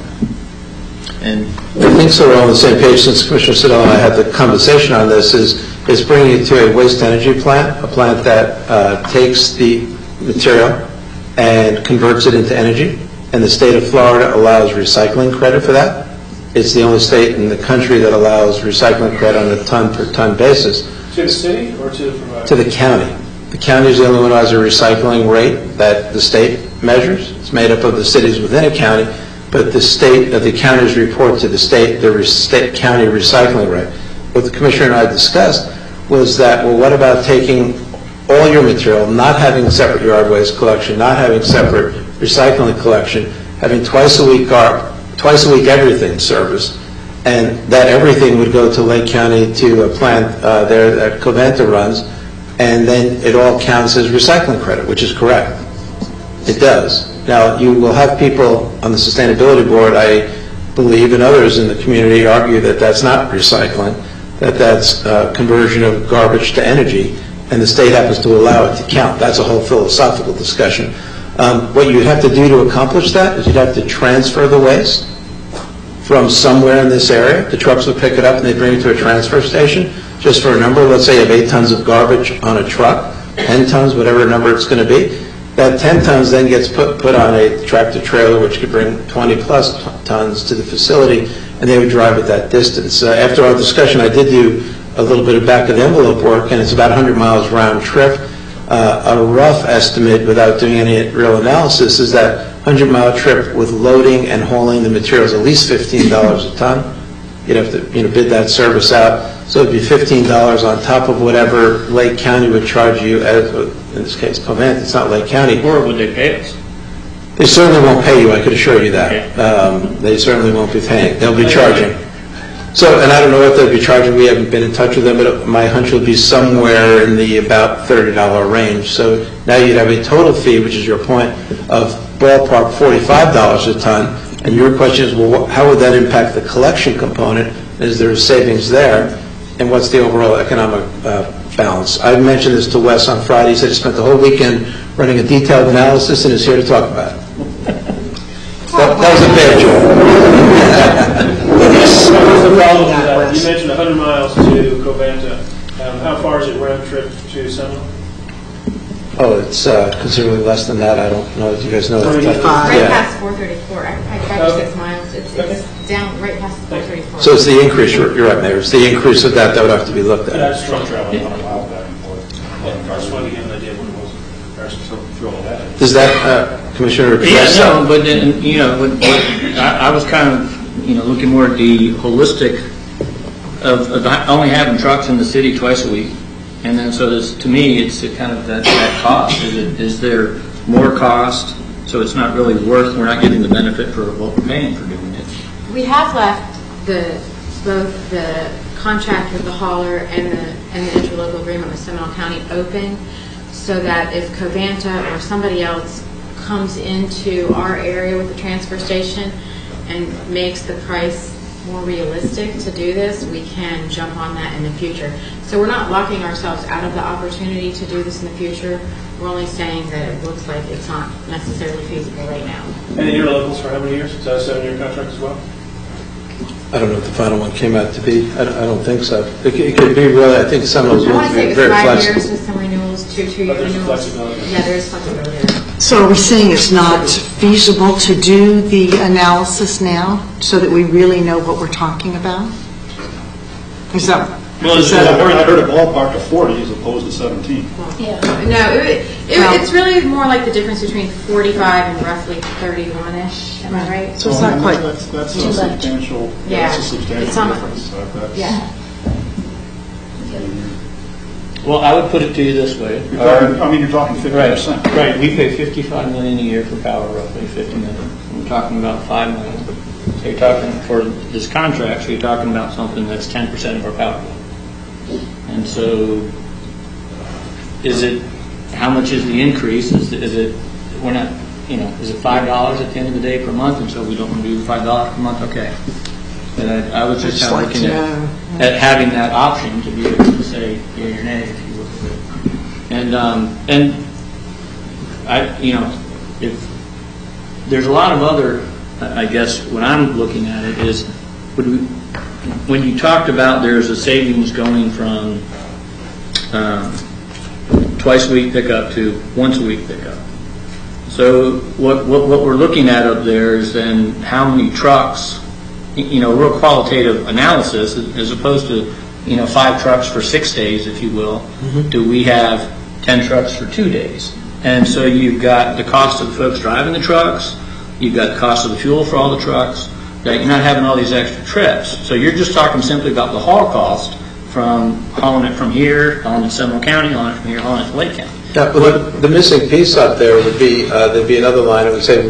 And I think so. We're on the same page. Since Commissioner Siddall and I had the conversation on this, is bringing it to a waste energy plant, a plant that takes the material and converts it into energy. And the state of Florida allows recycling credit for that. It's the only state in the country that allows recycling credit on a ton-per-ton basis. To the city or to the provider? To the county. The county is the only one who has a recycling rate that the state measures. It's made up of the cities within a county, but the counties report to the state county recycling rate. What the Commissioner and I discussed was that, well, what about taking all your material, not having separate yard waste collection, not having separate recycling collection, having twice a week everything service, and that everything would go to Lake County to a plant there that Covanta runs, and then it all counts as recycling credit, which is correct. It does. Now, you will have people on the Sustainability Board, I believe, and others in the community argue that that's not recycling, that that's conversion of garbage to energy, and the state happens to allow it to count. That's a whole philosophical discussion. What you'd have to do to accomplish that is you'd have to transfer the waste from somewhere in this area. The trucks would pick it up and they'd bring it to a transfer station. Just for a number, let's say you have 8 tons of garbage on a truck, 10 tons, whatever number it's going to be. That 10 tons then gets put on a tractor trailer, which could bring 20 plus tons to the facility, and they would drive it that distance. After our discussion, I did do a little bit of back of the envelope work, and it's about 100 miles round trip. A rough estimate, without doing any real analysis, is that 100-mile trip with loading and hauling the materials at least $15 a ton. You'd have to bid that service out. So it'd be $15 on top of whatever Lake County would charge you, as in this case, Covanta. It's not Lake County. Or would they pay us? They certainly won't pay you, I could assure you that. Okay. They certainly won't be paying. They'll be charging. So, and I don't know what they'll be charging. We haven't been in touch with them, but my hunch would be somewhere in the about $30 range. So now you'd have a total fee, which is your point, of ballpark $45 a ton. And your question is, well, how would that impact the collection component? Is there savings there? And what's the overall economic balance? I mentioned this to Wes on Friday. He said he spent the whole weekend running a detailed analysis and is here to talk about it. That was a bad joke. What's the problem with that? You mentioned 100 miles to Covanta. How far is it round trip to Seminole? Oh, it's considerably less than that. I don't know if you guys know. Right Yeah. past 434. I 5 to 6 miles. It's down right past 434. So it's the increase. You're right, Mayor. It's the increase of that would have to be looked at. That's truck traveling 100 miles back and forth. I just wanted to get an idea what it was. Does that, Commissioner? Yeah, no, but then, I was kind of, looking more at the holistic of only having trucks in the city twice a week. And then, so this, to me, it's kind of that cost. Is there more cost? So it's not really worth, we're not getting the benefit for what we're paying for doing it. We have left both the contract with the hauler and the interlocal agreement with Seminole County open, so that if Covanta or somebody else comes into our area with the transfer station and makes the price more realistic to do this, we can jump on that in the future. So we're not locking ourselves out of the opportunity to do this in the future. We're only saying that it looks like it's not necessarily feasible right now. And the interlocals for how many years? Is that a 7-year contract as well? I don't know if the final one came out to be. I don't think so. It could be really, I think some of those I will want to say be it's very 5 flexible. years with some renewals, 2 year But there's renewals. flexibility. Yeah, there is flexibility there. So are we saying it's not feasible to do the analysis now, so that we really know what we're talking about? Is that... I heard a ballpark of 40 as opposed to 17. Yeah. No, it's really more like the difference between 45 and roughly 31-ish, am I right? So it's not quite... That's a Too much. substantial, Yeah. that's a substantial It's almost- difference. That's- Yeah. Well, I would put it to you this way. You're talking 50%. Right, we pay $55 million a year for power, roughly $50 million. We're talking about $5 million. So you're talking, for this contract, so you're talking about something that's 10% of our power bill. And so, how much is the increase? Is it, we're not, is it $5 at the end of the day per month, and so we don't want to do $5 per month? Okay. And I was just kind of looking at having that option to be able to say yea or nay, if you will. And if there's a lot of other, I guess, when I'm looking at it is, when you talked about there's a savings going from twice a week pickup to once a week pickup. So what we're looking at up there is then how many trucks, real qualitative analysis, as opposed to 5 trucks for 6 days, if you will. Mm-hmm. Do we have 10 trucks for 2 days? And so you've got the cost of the folks driving the trucks, you've got the cost of the fuel for all the trucks, that you're not having all these extra trips. So you're just talking simply about the haul cost from hauling it from here, hauling it to Seminole County, hauling it from here, hauling it to Lake County. Yeah, but the missing piece up there would be, there'd be another line, it would say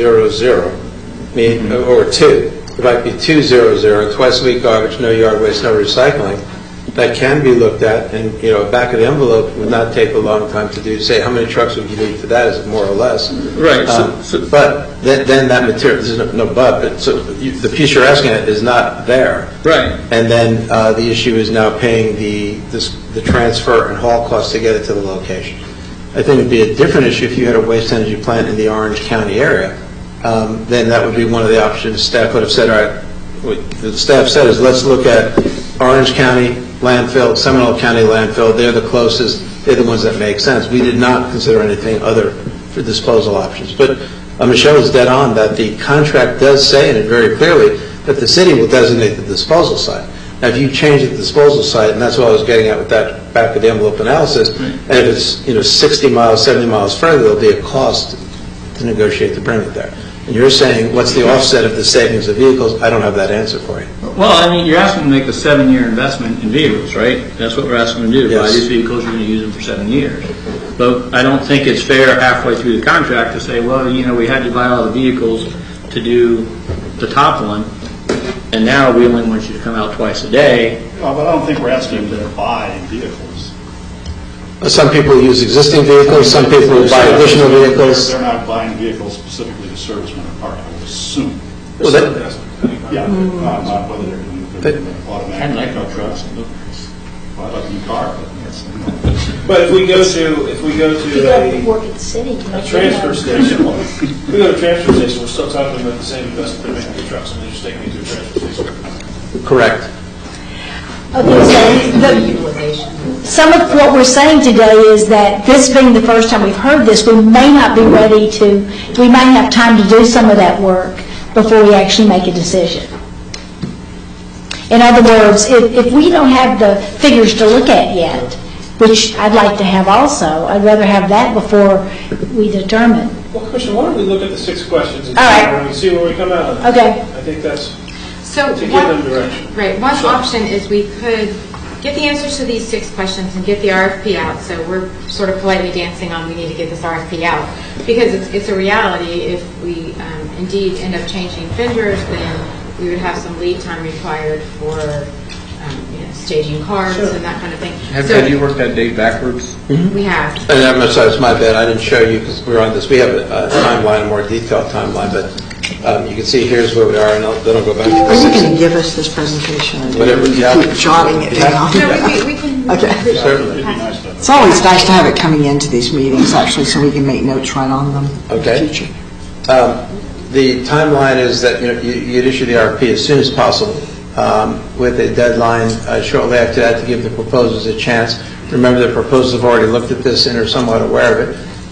100, or 2. It might be 200, twice a week garbage, no yard waste, no recycling. That can be looked at, and back of the envelope would not take a long time to do. Say, how many trucks would you need for that? Is it more or less? Right. But then that material, there's no but so the piece you're asking at is not there. Right. And then the issue is now paying the transfer and haul costs to get it to the location. I think it'd be a different issue if you had a waste energy plant in the Orange County area. Then that would be one of the options. Staff would have said, all right, what the staff said is let's look at Orange County landfill, Seminole County landfill. They're the closest. They're the ones that make sense. We did not consider anything other for disposal options. But Michelle is dead on that the contract does say in it very clearly that the city will designate the disposal site. Now, if you change the disposal site, and that's what I was getting at with that back of the envelope analysis, and if it's 60 miles, 70 miles further, there'll be a cost to negotiate to bring it there. And you're saying, what's the offset of the savings of vehicles? I don't have that answer for you. Well, you're asking to make a 7-year investment in vehicles, right? That's what we're asking to do. Yes. Buy these vehicles, you're going to use them for 7 years. But I don't think it's fair halfway through the contract to say, well, we had to buy all the vehicles to do the top one, and now we only want you to come out twice a day. But I don't think we're asking them to buy vehicles. Some people use existing vehicles. Some people buy additional vehicles. They're not buying vehicles specifically to service Winter Park, I would assume. Well, Yeah, not whether they're doing it automatic. I like our trucks. Well, I like a new car, but that's... But if we go to You got to work at the city. a transfer station, if we go to a transfer station, we're still talking about the same investment they're making in trucks, and they're just taking me to a transfer station. Correct. Okay, so some of what we're saying today is that this being the first time we've heard this, we may not be ready to, we might have time to do some of that work before we actually make a decision. In other words, if we don't have the figures to look at yet, which I'd like to have also, I'd rather have that before we determine. Well, Commissioner, why don't we look at the 6 questions and All right. see where we come out on it? Okay. I think that's So to give them direction. Right. One option is we could get the answers to these 6 questions and get the RFP out. So we're sort of politely dancing on we need to get this RFP out because it's a reality. If we indeed end up changing vendors, then we would have some lead time required for staging cars and that kind of thing. Have you worked that date backwards? We have. And I'm sorry, it's my bad. I didn't show you because we were on this. We have a timeline, a more detailed timeline, but you can see here's where we are, and then I'll go back to Are the you 6. going to give us this presentation? Whatever, yeah. Keep jotting it down. No, we can. Okay. Certainly. It's always nice to have it coming into these meetings, actually, so we can make notes right on them. Okay. Future. The timeline is that you'd issue the RFP as soon as possible, with a deadline shortly after that to give the proposers a chance. Remember, the proposers have already looked at this and are somewhat aware of it.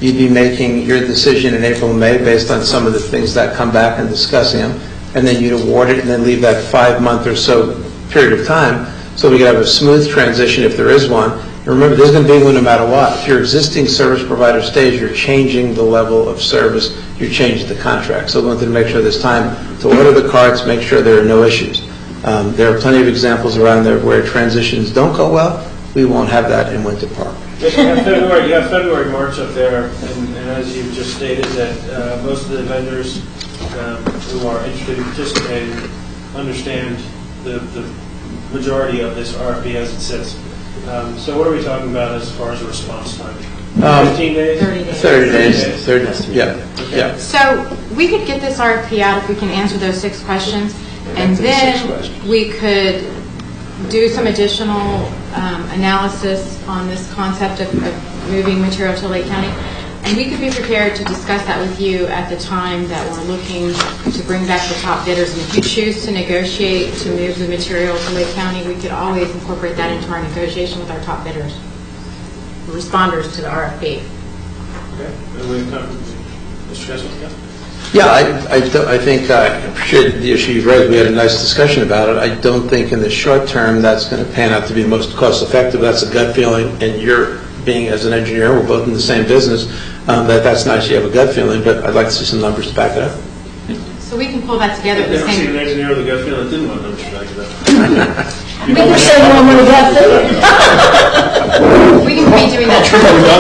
you'd be making your decision in April and May based on some of the things that come back and discussing them, and then you'd award it and then leave that 5-month or so period of time so we could have a smooth transition if there is one. And remember, there's going to be one no matter what. If your existing service provider stays, you're changing the level of service, you're changing the contract. So we wanted to make sure there's time to order the carts, make sure there are no issues. There are plenty of examples around there where transitions don't go well. We won't have that in Winter Park. You have February, March up there, and as you just stated, that most of the vendors who are interested in participating understand the majority of this RFP as it sits. So what are we talking about as far as a response time? 15 days? 30 days. 30 days, yeah. So we could get this RFP out if we can answer those 6 questions, and then we could do some additional analysis on this concept of moving material to Lake County. And we could be prepared to discuss that with you at the time that we're looking to bring back the top bidders. And if you choose to negotiate to move the material to Lake County, we could always incorporate that into our negotiation with our top bidders, responders to the RFP. Okay. Mr. Kessler? Yeah, I think I appreciate the issue you've raised. We had a nice discussion about it. I don't think in the short term that's going to pan out to be most cost effective. That's a gut feeling, and you're being as an engineer, we're both in the same business, that's nice you have a gut feeling, but I'd like to see some numbers to back it up. So we can pull that together at the I've never seen same... an engineer with a gut feeling that didn't want numbers to back it up. We can say one with a gut feeling. We can be doing that.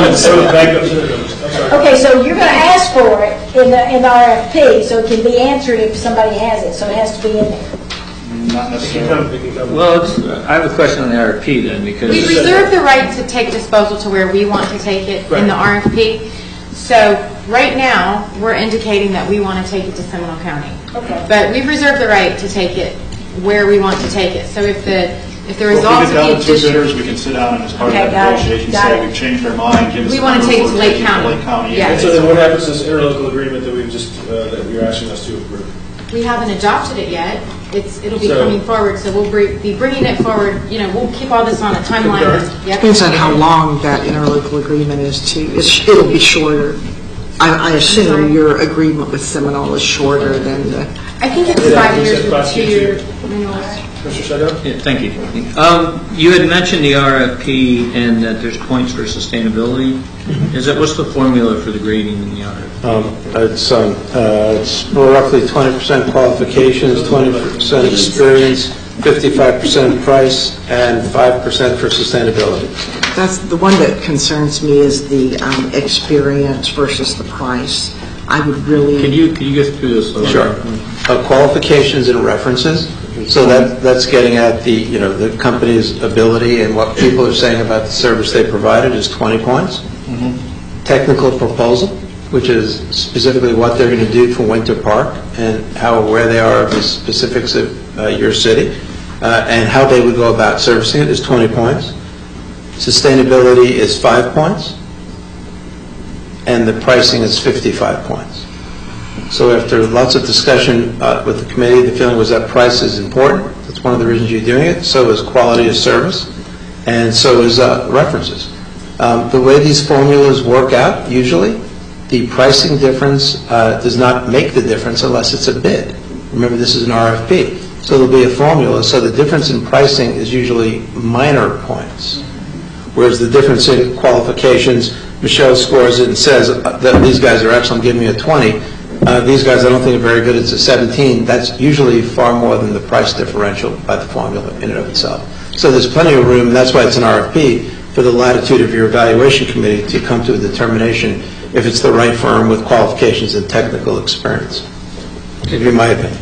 Okay, so you're going to ask for it in the RFP, so it can be answered if somebody has it, so it has to be in there. Not necessarily. Well, I have a question on the RFP then, because... We reserve the right to take disposal to where we want to take it in the RFP. So right now, we're indicating that we want to take it to Seminole County. Okay. But we reserve the right to take it where we want to take it. So if the Well, results if we of get down the to 2 addition... bidders, we can sit down and as part of Okay, that got it, negotiation got say it. we've changed our mind, give us We a want to number, take it to we're Lake taking County. Lake County. Yeah. And so then what happens to this interlocal agreement that we've just, that you're asking us to approve? We haven't adopted it yet. It'll be So- coming forward, so we'll be bringing it forward. You know, we'll keep all this on a timeline. Concurrent? Yep. Depends on how long that interlocal agreement is too. It'll be shorter. I assume your agreement with Seminole is shorter than the... I think it's Yeah, 5 you years said with 5 2-year years. renewals. Mr. Sado? Yeah, thank you. You had mentioned the RFP and that there's points for sustainability. What's the formula for the grading in the RFP? It's roughly 20% qualifications, 20% experience, 55% price, and 5% for sustainability. That's the one that concerns me is the experience versus the price. I would really... Can you get through this? Sure. Qualifications and references. So that's getting at the company's ability and what people are saying about the service they provided is 20 points. Technical proposal, which is specifically what they're going to do for Winter Park and how aware they are of the specifics of your city and how they would go about servicing it is 20 points. Sustainability is 5 points. And the pricing is 55 points. So after lots of discussion with the committee, the feeling was that price is important. That's one of the reasons you're doing it. So is quality of service, and so is references. The way these formulas work out, usually, the pricing difference does not make the difference unless it's a bid. Remember, this is an RFP. So there'll be a formula. So the difference in pricing is usually minor points, whereas the difference in qualifications, Michelle scores it and says that these guys are excellent, give me a 20. These guys I don't think are very good, it's a 17. That's usually far more than the price differential by the formula in and of itself. So there's plenty of room, and that's why it's an RFP, for the latitude of your evaluation committee to come to a determination if it's the right firm with qualifications and technical experience. Would be my opinion.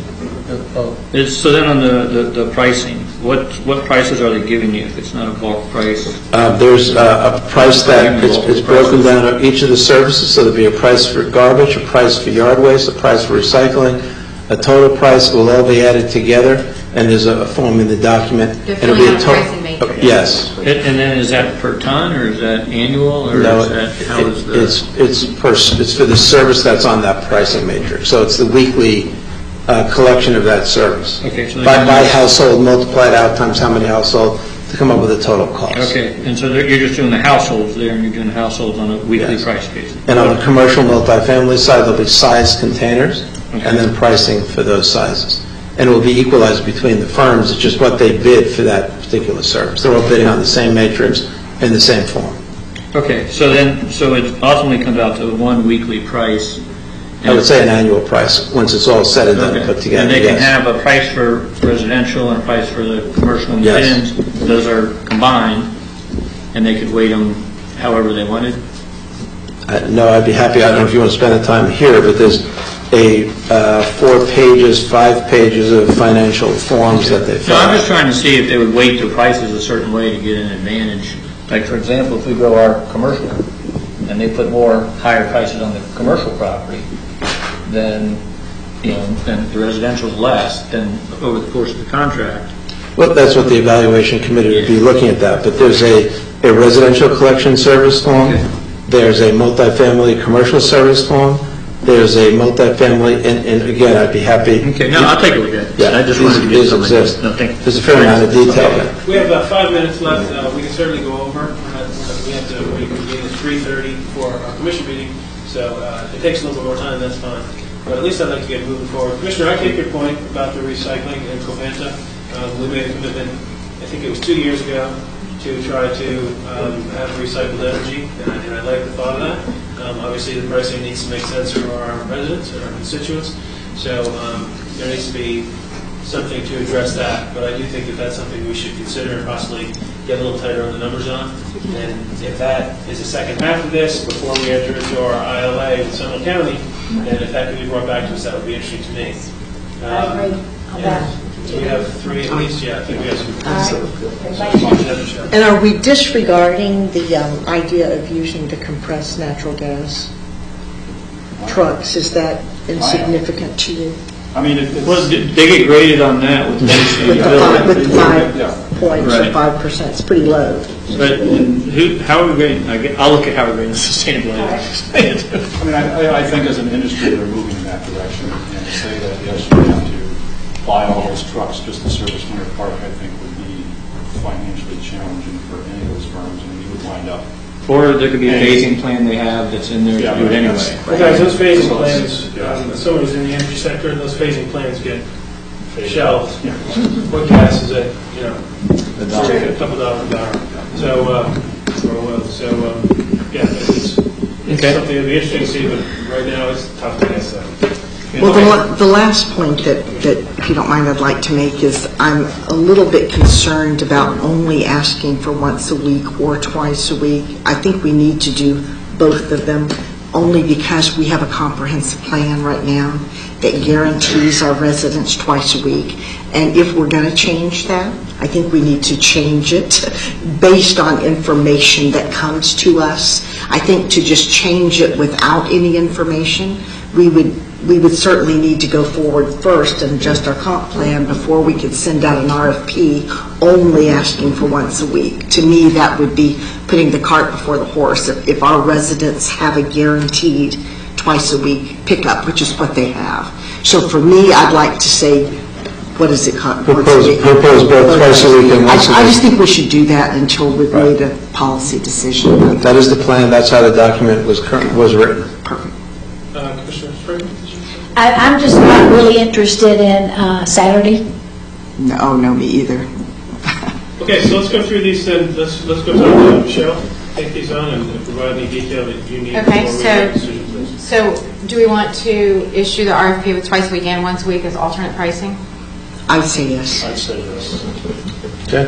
So then on the pricing, what prices are they giving you if it's not a bulk price? There's a price that is broken down of each of the services, so there'll be a price for garbage, a price for yard waste, a price for recycling, a total price will all be added together, and there's a form in the document. They're It'll filling be out a pricing matrix. Yes. And then is that per ton, or is that annual, or No, is that, how is the... it's for the service that's on that pricing matrix, so it's the weekly collection of that service. Okay, so By household, multiplied out times how many household, to come up with a total cost. Okay, and so you're just doing the households there, and you're doing the households on a weekly Yes. price basis? And on the commercial multifamily side, there'll be size containers, and then pricing for those sizes. And it will be equalized between the firms, it's just what they bid for that particular service. They're all bidding on the same matrix in the same form. Okay, so it ultimately comes out to one weekly price. I would say an annual price, once it's all said and done and Okay. put together. And they can yes. have a price for residential and a price for the commercial and Yes. bins. Those are combined, and they could weight them however they wanted. No, I'd be happy, I don't know if you want to spend the time here, but there's 4 pages, 5 pages of financial forms that they No, fill I'm out. just trying to see if they would weight their prices a certain way to get an advantage. Like, for example, if we go our commercial, and they put more higher prices on the commercial property, then, then the residential's less, then over the course of the contract. Well, that's what the evaluation committee would be looking at that, but there's a residential collection service form, Okay. there's a multifamily commercial service form, there's a multifamily, and again, I'd be happy. Okay, no, I'll take a look at it. Yeah, I just wanted to get these something. exist. No, thank you. There's a fair amount of detail there. We have about 5 minutes left. We can certainly go over. We have to reconvene at 3:30 for our commission meeting, so if it takes a little bit more time, that's fine. But at least I'd like to get moving forward. Commissioner, I take your point about the recycling in Covanta. We made a commitment, I think it was 2 years ago, to try to have recycled energy, and I like the thought of that. Obviously, the pricing needs to make sense for our residents and our constituents, so there needs to be something to address that, but I do think that that's something we should consider and possibly get a little tighter on the numbers on. And if that is the second half of this, before we enter into our ILA in Seminole County, and if that could be brought back to us, that would be interesting to me. I agree on that. So we have 3 at least, yeah, I think we have some. All right. And are we disregarding the idea of using the compressed natural gas trucks? Is that insignificant to you? I mean, it's. Well, they get graded on that with With the five Yeah. points or Right. 5%, it's pretty low. But how are we grading, I'll look at how we're grading sustainability. I mean, I think as an industry, they're moving in that direction, and to say that, yes, you have to buy all those trucks just to service Winter Park, I think would be financially challenging for any of those firms, and you would wind up. Or there could be a phasing plan they have that's in there to do it anyway. Well, guys, those phasing plans, someone who's in the energy sector, those phasing plans get shelved. Yeah. What gas is at, a couple dollars a barrel. So, or oil, so, yeah, it's Okay. something that'd be interesting to see, but right now it's tough to guess. Well, the last point that, if you don't mind, I'd like to make is I'm a little bit concerned about only asking for once a week or twice a week. I think we need to do both of them, only because we have a comprehensive plan right now that guarantees our residents twice a week. And if we're going to change that, I think we need to change it based on information that comes to us. I think to just change it without any information, we would certainly need to go forward first and adjust our comp plan before we could send out an RFP only asking for once a week. To me, that would be putting the cart before the horse. If our residents have a guaranteed twice a week pickup, which is what they have. So for me, I'd like to say, what is it called? Propose both twice a week and once a week. I just think we should do that until we've made a policy decision. That is the plan, that's how the document was written. Perfect. Commissioner Sprague? I'm just not really interested in Saturday. No, me either. Okay, so let's go through these then. Let's go to Michelle. Take these on and provide any detail that you need. Okay, before we make a decision, please. So do we want to issue the RFP with twice a week and once a week as alternate pricing? I would say yes. I'd say yes. Okay?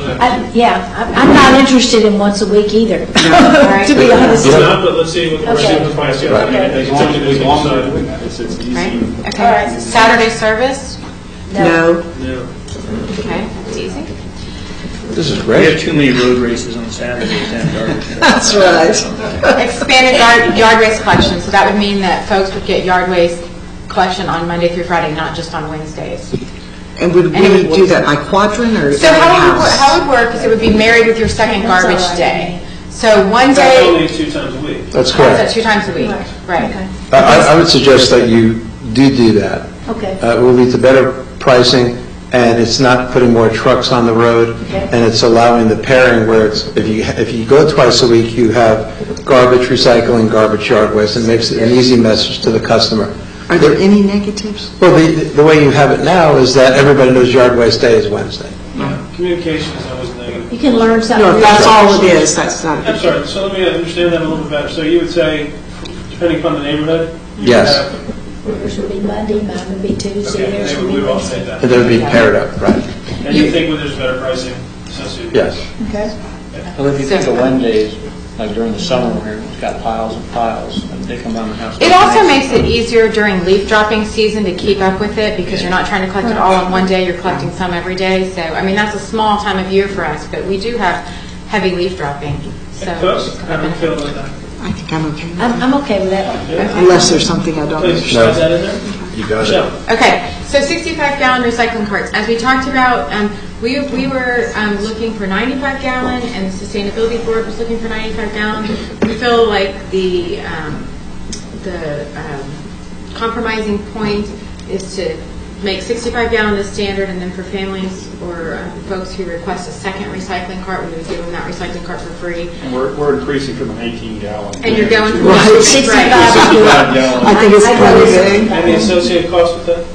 I'm not interested in once a week either, right. to be honest. It's not, but let's see what the Okay. price is. Right. It's As something long as they're that's doing that, it's easy. Right? All Okay. right. Saturday service? No. No. Okay, that's easy. This is We have great. too many road races on Saturdays and garbage. That's right. Expanded yard waste collection, so that would mean that folks would get yard waste collection on Monday through Friday, not just on Wednesdays. And would we do that by quadrant or? So how it would work is it would be married with your second That's all garbage right. day. So one That's day, only 2 times a week. That's so correct. 2 times a week, right? Okay. I would suggest that you do that. Okay. It will lead to better pricing and it's not putting more trucks on the road, and it's allowing the pairing where it's, if you go twice a week, you have garbage recycling, garbage yard waste, and makes it an easy message to the customer. Are there any negatives? Well, the way you have it now is that everybody knows yard waste day is Wednesday. Communication is always negative. You can learn something. No, if that's all it is, that's not a I'm big sorry, so let me understand that a little bit better. So you would say, depending upon the neighborhood? you would Yes. have- Yours would be Monday, mine would be Tuesday, Okay, theirs they would be would all Wednesday. say that. And they would be paired up, right? And you think there's better pricing associated? Yes. Okay. Well, if you think of Wednesdays, like during the summer where it's got piles and piles, and they come around the house. It also makes it easier during leaf dropping season to keep up with it because you're not trying to collect it all in one day, you're collecting some every day. So, I mean, that's a small time of year for us, but we do have heavy leaf dropping. So, Folks, how do you feel about that? I think I'm okay with that. I'm okay with that. Unless there's something I don't Please, understand. add that in there? You got it. Michelle? okay, so 65-gallon recycling carts. As we talked about, we were looking for 95-gallon, and the Sustainability Board was looking for 95-gallon. We feel like the compromising point is to make 65-gallon the standard, and then for families or folks who request a second recycling cart, we would give them that recycling cart for free. And we're increasing from an 18-gallon. And you're going from Right. 65 Right. is good. I think it's kind of big. And the associated cost with that?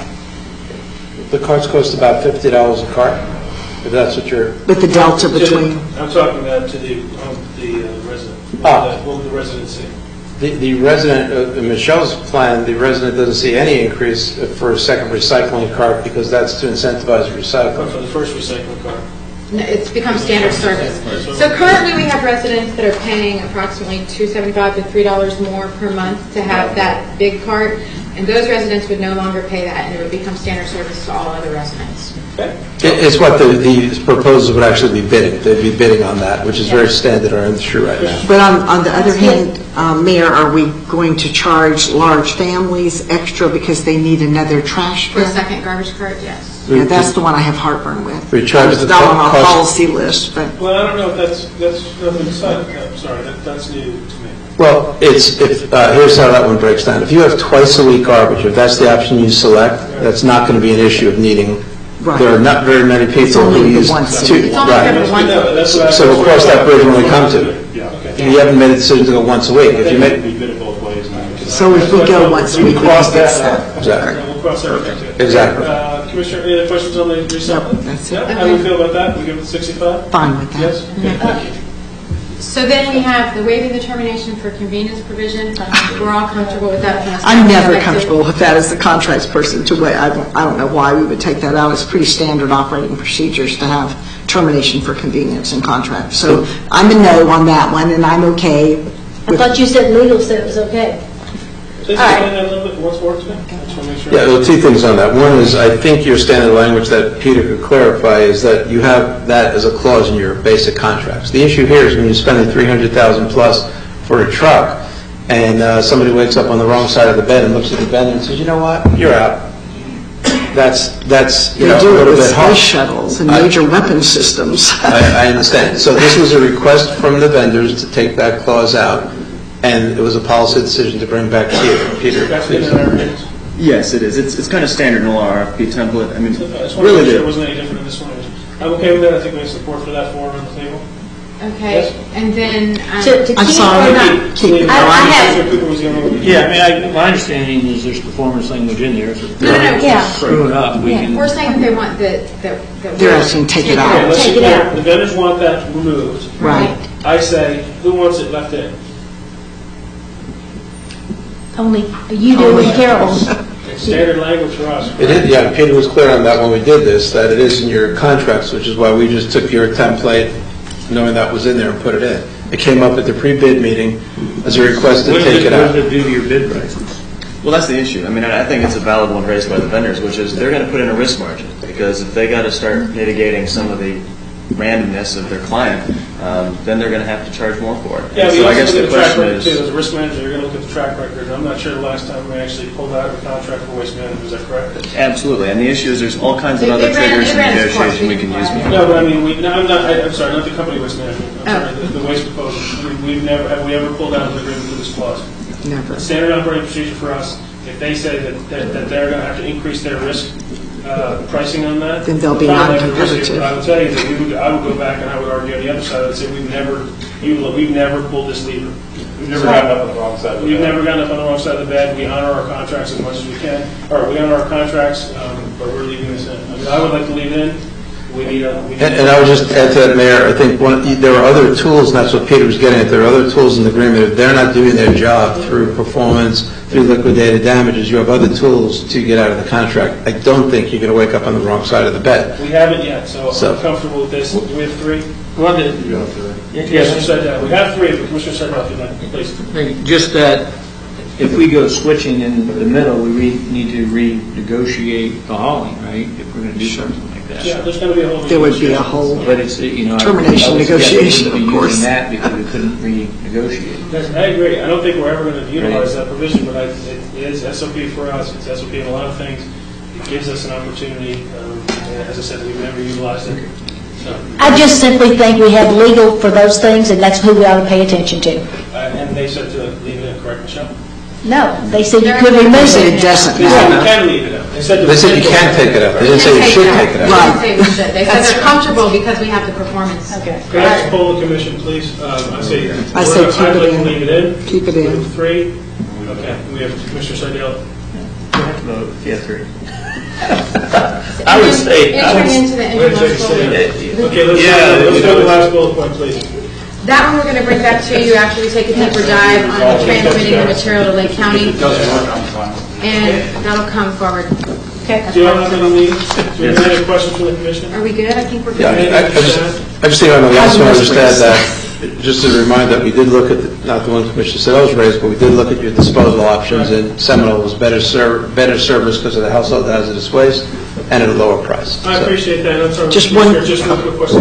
The carts cost about $50 a cart, if that's what you're... But the delta between, I'm talking about to the resident. Ah. What would the resident say? The resident, in Michelle's plan, the resident doesn't see any increase for a second recycling cart because that's to incentivize For recycling. the first recycling cart? No, it's become standard service. So currently, we have residents that are paying approximately $2.75 to $3 more per month to have that big cart, and those residents would no longer pay that, and it would become standard service to all other residents. Okay. It's what the proposals would actually be bidding. They'd be bidding on that, which is very standard in our industry right now. but on the other hand, Mayor, are we going to charge large families extra because they need another trash For a bin? second garbage cart, yes. Yeah, that's the one I have heartburn with. We charge It's the not on our cost- policy list, but Well, I don't know if that's nothing decided. I'm sorry, that's new to me. Well, here's how that one breaks down. If you have twice a week garbage, if that's the option you select, that's not going to be an issue of needing. Right. There are not very many people only who the use once a two. week. It's only Right. every once a week. That's what I- So we'll cross that bridge when we come to it. Yeah, okay. You haven't made a decision to go once a week. If you It make, be bid it both ways. so if we go once a week, we cross can fix that. that. exactly. Yeah, we'll cross everything too. Exactly. Commissioner, any other questions on the recycling? Nope, that's it. Yeah, how do you feel about that? We give it 65? Fine with that. Yes? Okay, thank you. So then we have the waiving the termination for convenience provision. We're all comfortable with that from a staff I'm never perspective. comfortable with that as the contracts person to wait. I don't know why we would take that out. It's pretty standard operating procedures to have termination for convenience in contracts. So I'm a no on that one, and I'm okay I with, thought you said legal said it was okay. Please All right. explain that a little bit once more to me. I just want to make sure. Yeah, there are two things on that. One is, I think your standard language that Peter could clarify is that you have that as a clause in your basic contracts. The issue here is when you're spending $300,000 plus for a truck, and somebody wakes up on the wrong side of the bed and looks at the vendor and says, you know what, you're out. That's they a do it little with bit space harsh. shuttles and major weapon systems. I understand. So this was a request from the vendors to take that clause out, and it was a policy decision to bring back here. Peter, That's been please. in our opinions. Yes, it is. It's kind of standard in all RFP template. I mean, I just want to really, make sure it wasn't any different in this one. I'm okay with that. I think we have support for that form on the table. Okay, Yes. and then... To I'm keep sorry. or not? Keep it I going. have- Commissioner Cooper was the only one. Yeah, I mean, my understanding is there's performance language in there, so if No, no, they're yeah. screw it up, we Yeah. can. We're saying that they want that They're asking take it out. Okay, let's Take it see, out. the vendors want that removed. Right. I say, who wants it left in? Only you do and Carol. It's standard language for us. It is, yeah, Peter was clear on that when we did this, that it is in your contracts, which is why we just took your template, knowing that was in there, and put it in. It came up at the pre-bid meeting as a request to What take it out. does it do to your bid prices? well, that's the issue. I mean, I think it's a valid one raised by the vendors, which is they're going to put in a risk margin because if they got to start mitigating some of the randomness of their client, then they're going to have to charge more for it. Yeah, we so I also guess look the at the track question record too. is, As a risk manager, you're going to look at the track record. I'm not sure the last time we actually pulled out of a contract for waste management. Is that correct? absolutely. And the issue is there's all kinds of They other ran- triggers they in ran a court negotiation we can use. meeting. No, but I mean, I'm sorry, not the company waste management. I'm Oh. sorry, the waste proposal. Have we ever pulled out of an agreement with this clause? Never. Standard operating procedure for us, if they say that they're going to have to increase their risk pricing on that. Then they'll be Not like the risk, non-competitive. but I would tell you that I would go back and I would argue on the other side, I would say we've never pulled this lever. We've never gotten up on the wrong side of the We've bed. never gotten up on the wrong side of the bed. We honor our contracts as much as we can. Or we honor our contracts, but we're leaving this in. I mean, I would like to leave it in. We need a. And I would just add to that, Mayor, I think there are other tools, and that's what Peter was getting at, there are other tools in the agreement. If they're not doing their job through performance, through liquidated damages, you have other tools to get out of the contract. I don't think you're going to wake up on the wrong side of the bed. We haven't yet, so So- I'm comfortable with this. Do we have three? Well, Commissioner said we have three, but Commissioner said if you'd like, please. just that if we go switching in the middle, we need to renegotiate the hauling, right? If we're going to do something like that. Yeah, there's going to be a whole. There would be a whole, But it's, Termination I was negotiation, skeptical of course. using that because we couldn't renegotiate. I agree. I don't think we're ever going to utilize that provision, but it is SOP for us. It's SOP in a lot of things. It gives us an opportunity. As I said, we've never utilized it. So, I just simply think we have legal for those things, and that's who we ought to pay attention to. and they said to leave it in, correct, Michelle? No, they said you could remove they said it. it doesn't They said matter. we can leave it in. They said They said you can take it out. They didn't say you should take it out. Right. They didn't say we should. They said they're comfortable because we have the performance. Okay. Could I just poll the commission, please? I say keep I'd it like to in. leave it in. Keep it in. With three. Okay, we have Commissioner Seidel. Yeah, three. I would say. Entering into the interlocal. Okay, let's go to the last bullet point, please. That one we're going to bring back to you after we take a deeper dive on transmitting the material to Lake County, and that'll come forward. Okay. Do you all have any needs? Do you have any questions for the commission? Are we good? I think we're Yeah, good. I just think on the last one, I just add that, just to remind that we did look at, not the one Commissioner Sedel's raised, but we did look at your disposal options, and Seminole was better service because of the household hazardous waste and at a lower price. I appreciate that. I'm sorry, Just Commissioner, one- just one quick question.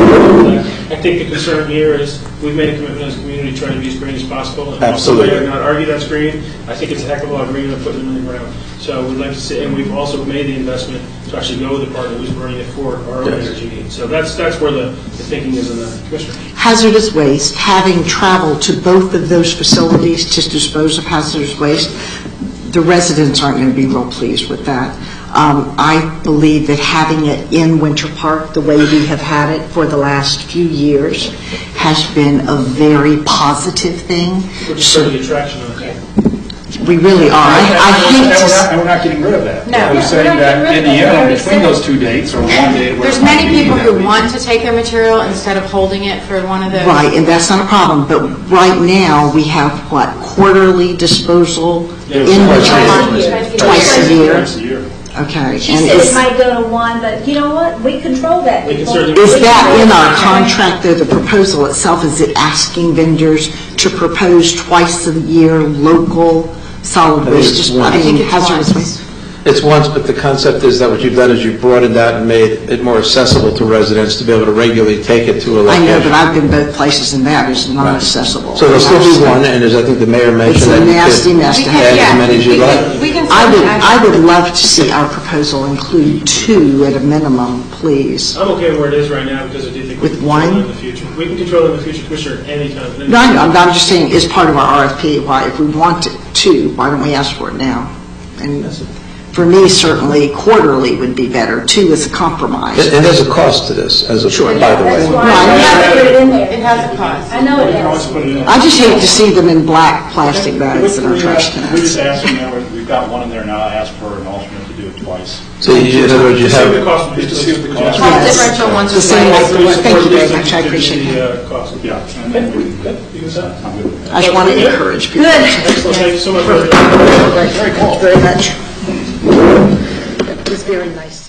I think the concern here is we've made a commitment as a community trying to be as green as possible. And Absolutely. also, not argue that's green. I think it's a heck of a lot greener than putting it in the ground. So we'd like to see, and we've also made the investment to actually go with the partner who's burning it for our own Yes. energy needs. So that's where the thinking is in the commissioner. Hazardous waste, having traveled to both of those facilities to dispose of hazardous waste, the residents aren't going to be real pleased with that. I believe that having it in Winter Park, the way we have had it for the last few years, has been a very positive thing. We're just sort of the attraction of it. We really are. I hate to... And we're not getting rid of that. No. We're saying We're not that getting in rid the of it. interim, between those 2 dates, or one day... There's many people who want to take their material instead of holding it for one of those. Right, and that's not a problem, but right now, we have, what, quarterly disposal in Winter Park? Twice a year? Twice a year. Okay. She and said is- it might go to one, but you know what? We control that. We can certainly- Is that in our contract, though, the proposal itself? Is it asking vendors to propose twice a year local solid waste, it's I once. mean, hazardous waste? It's once, but the concept is that what you've done is you've broadened out and made it more accessible to residents to be able to regularly take it to a I location. know, but I've been both places, and that is not accessible. So there'll still be one, and as I think the mayor mentioned... It's a that you nasty could mess We to can, have. add yeah, as many as you'd like. we can I certainly would, add I would that. love to see our proposal include 2 at a minimum, please. I'm okay where it is right now because I do think we With can control one? it in the future. We can control it in the future, Commissioner, anytime. No, I'm just saying, as part of our RFP, why, if we want 2, why don't we ask for it now? And for me, certainly, quarterly would be better. 2 is a compromise. And there's a cost to this, by the way. That's why I have to put it in there. It has a cost. I know it We can always does. put it in. I just hate to see them in black plastic bags in our trash We cans. just asked them, we've got one in there now, I asked for an alternate to do it twice. So in other words, you Just see what the have... cost would be. Just to see what the cost Cost Yes. differential once The or same twice. way- Thank you very much, I appreciate it. Cost. Yeah. And then we, You can say. I'm good with that. I just want to encourage people. Good. Excellent, thank you so much. Thank you very much. It was very nice.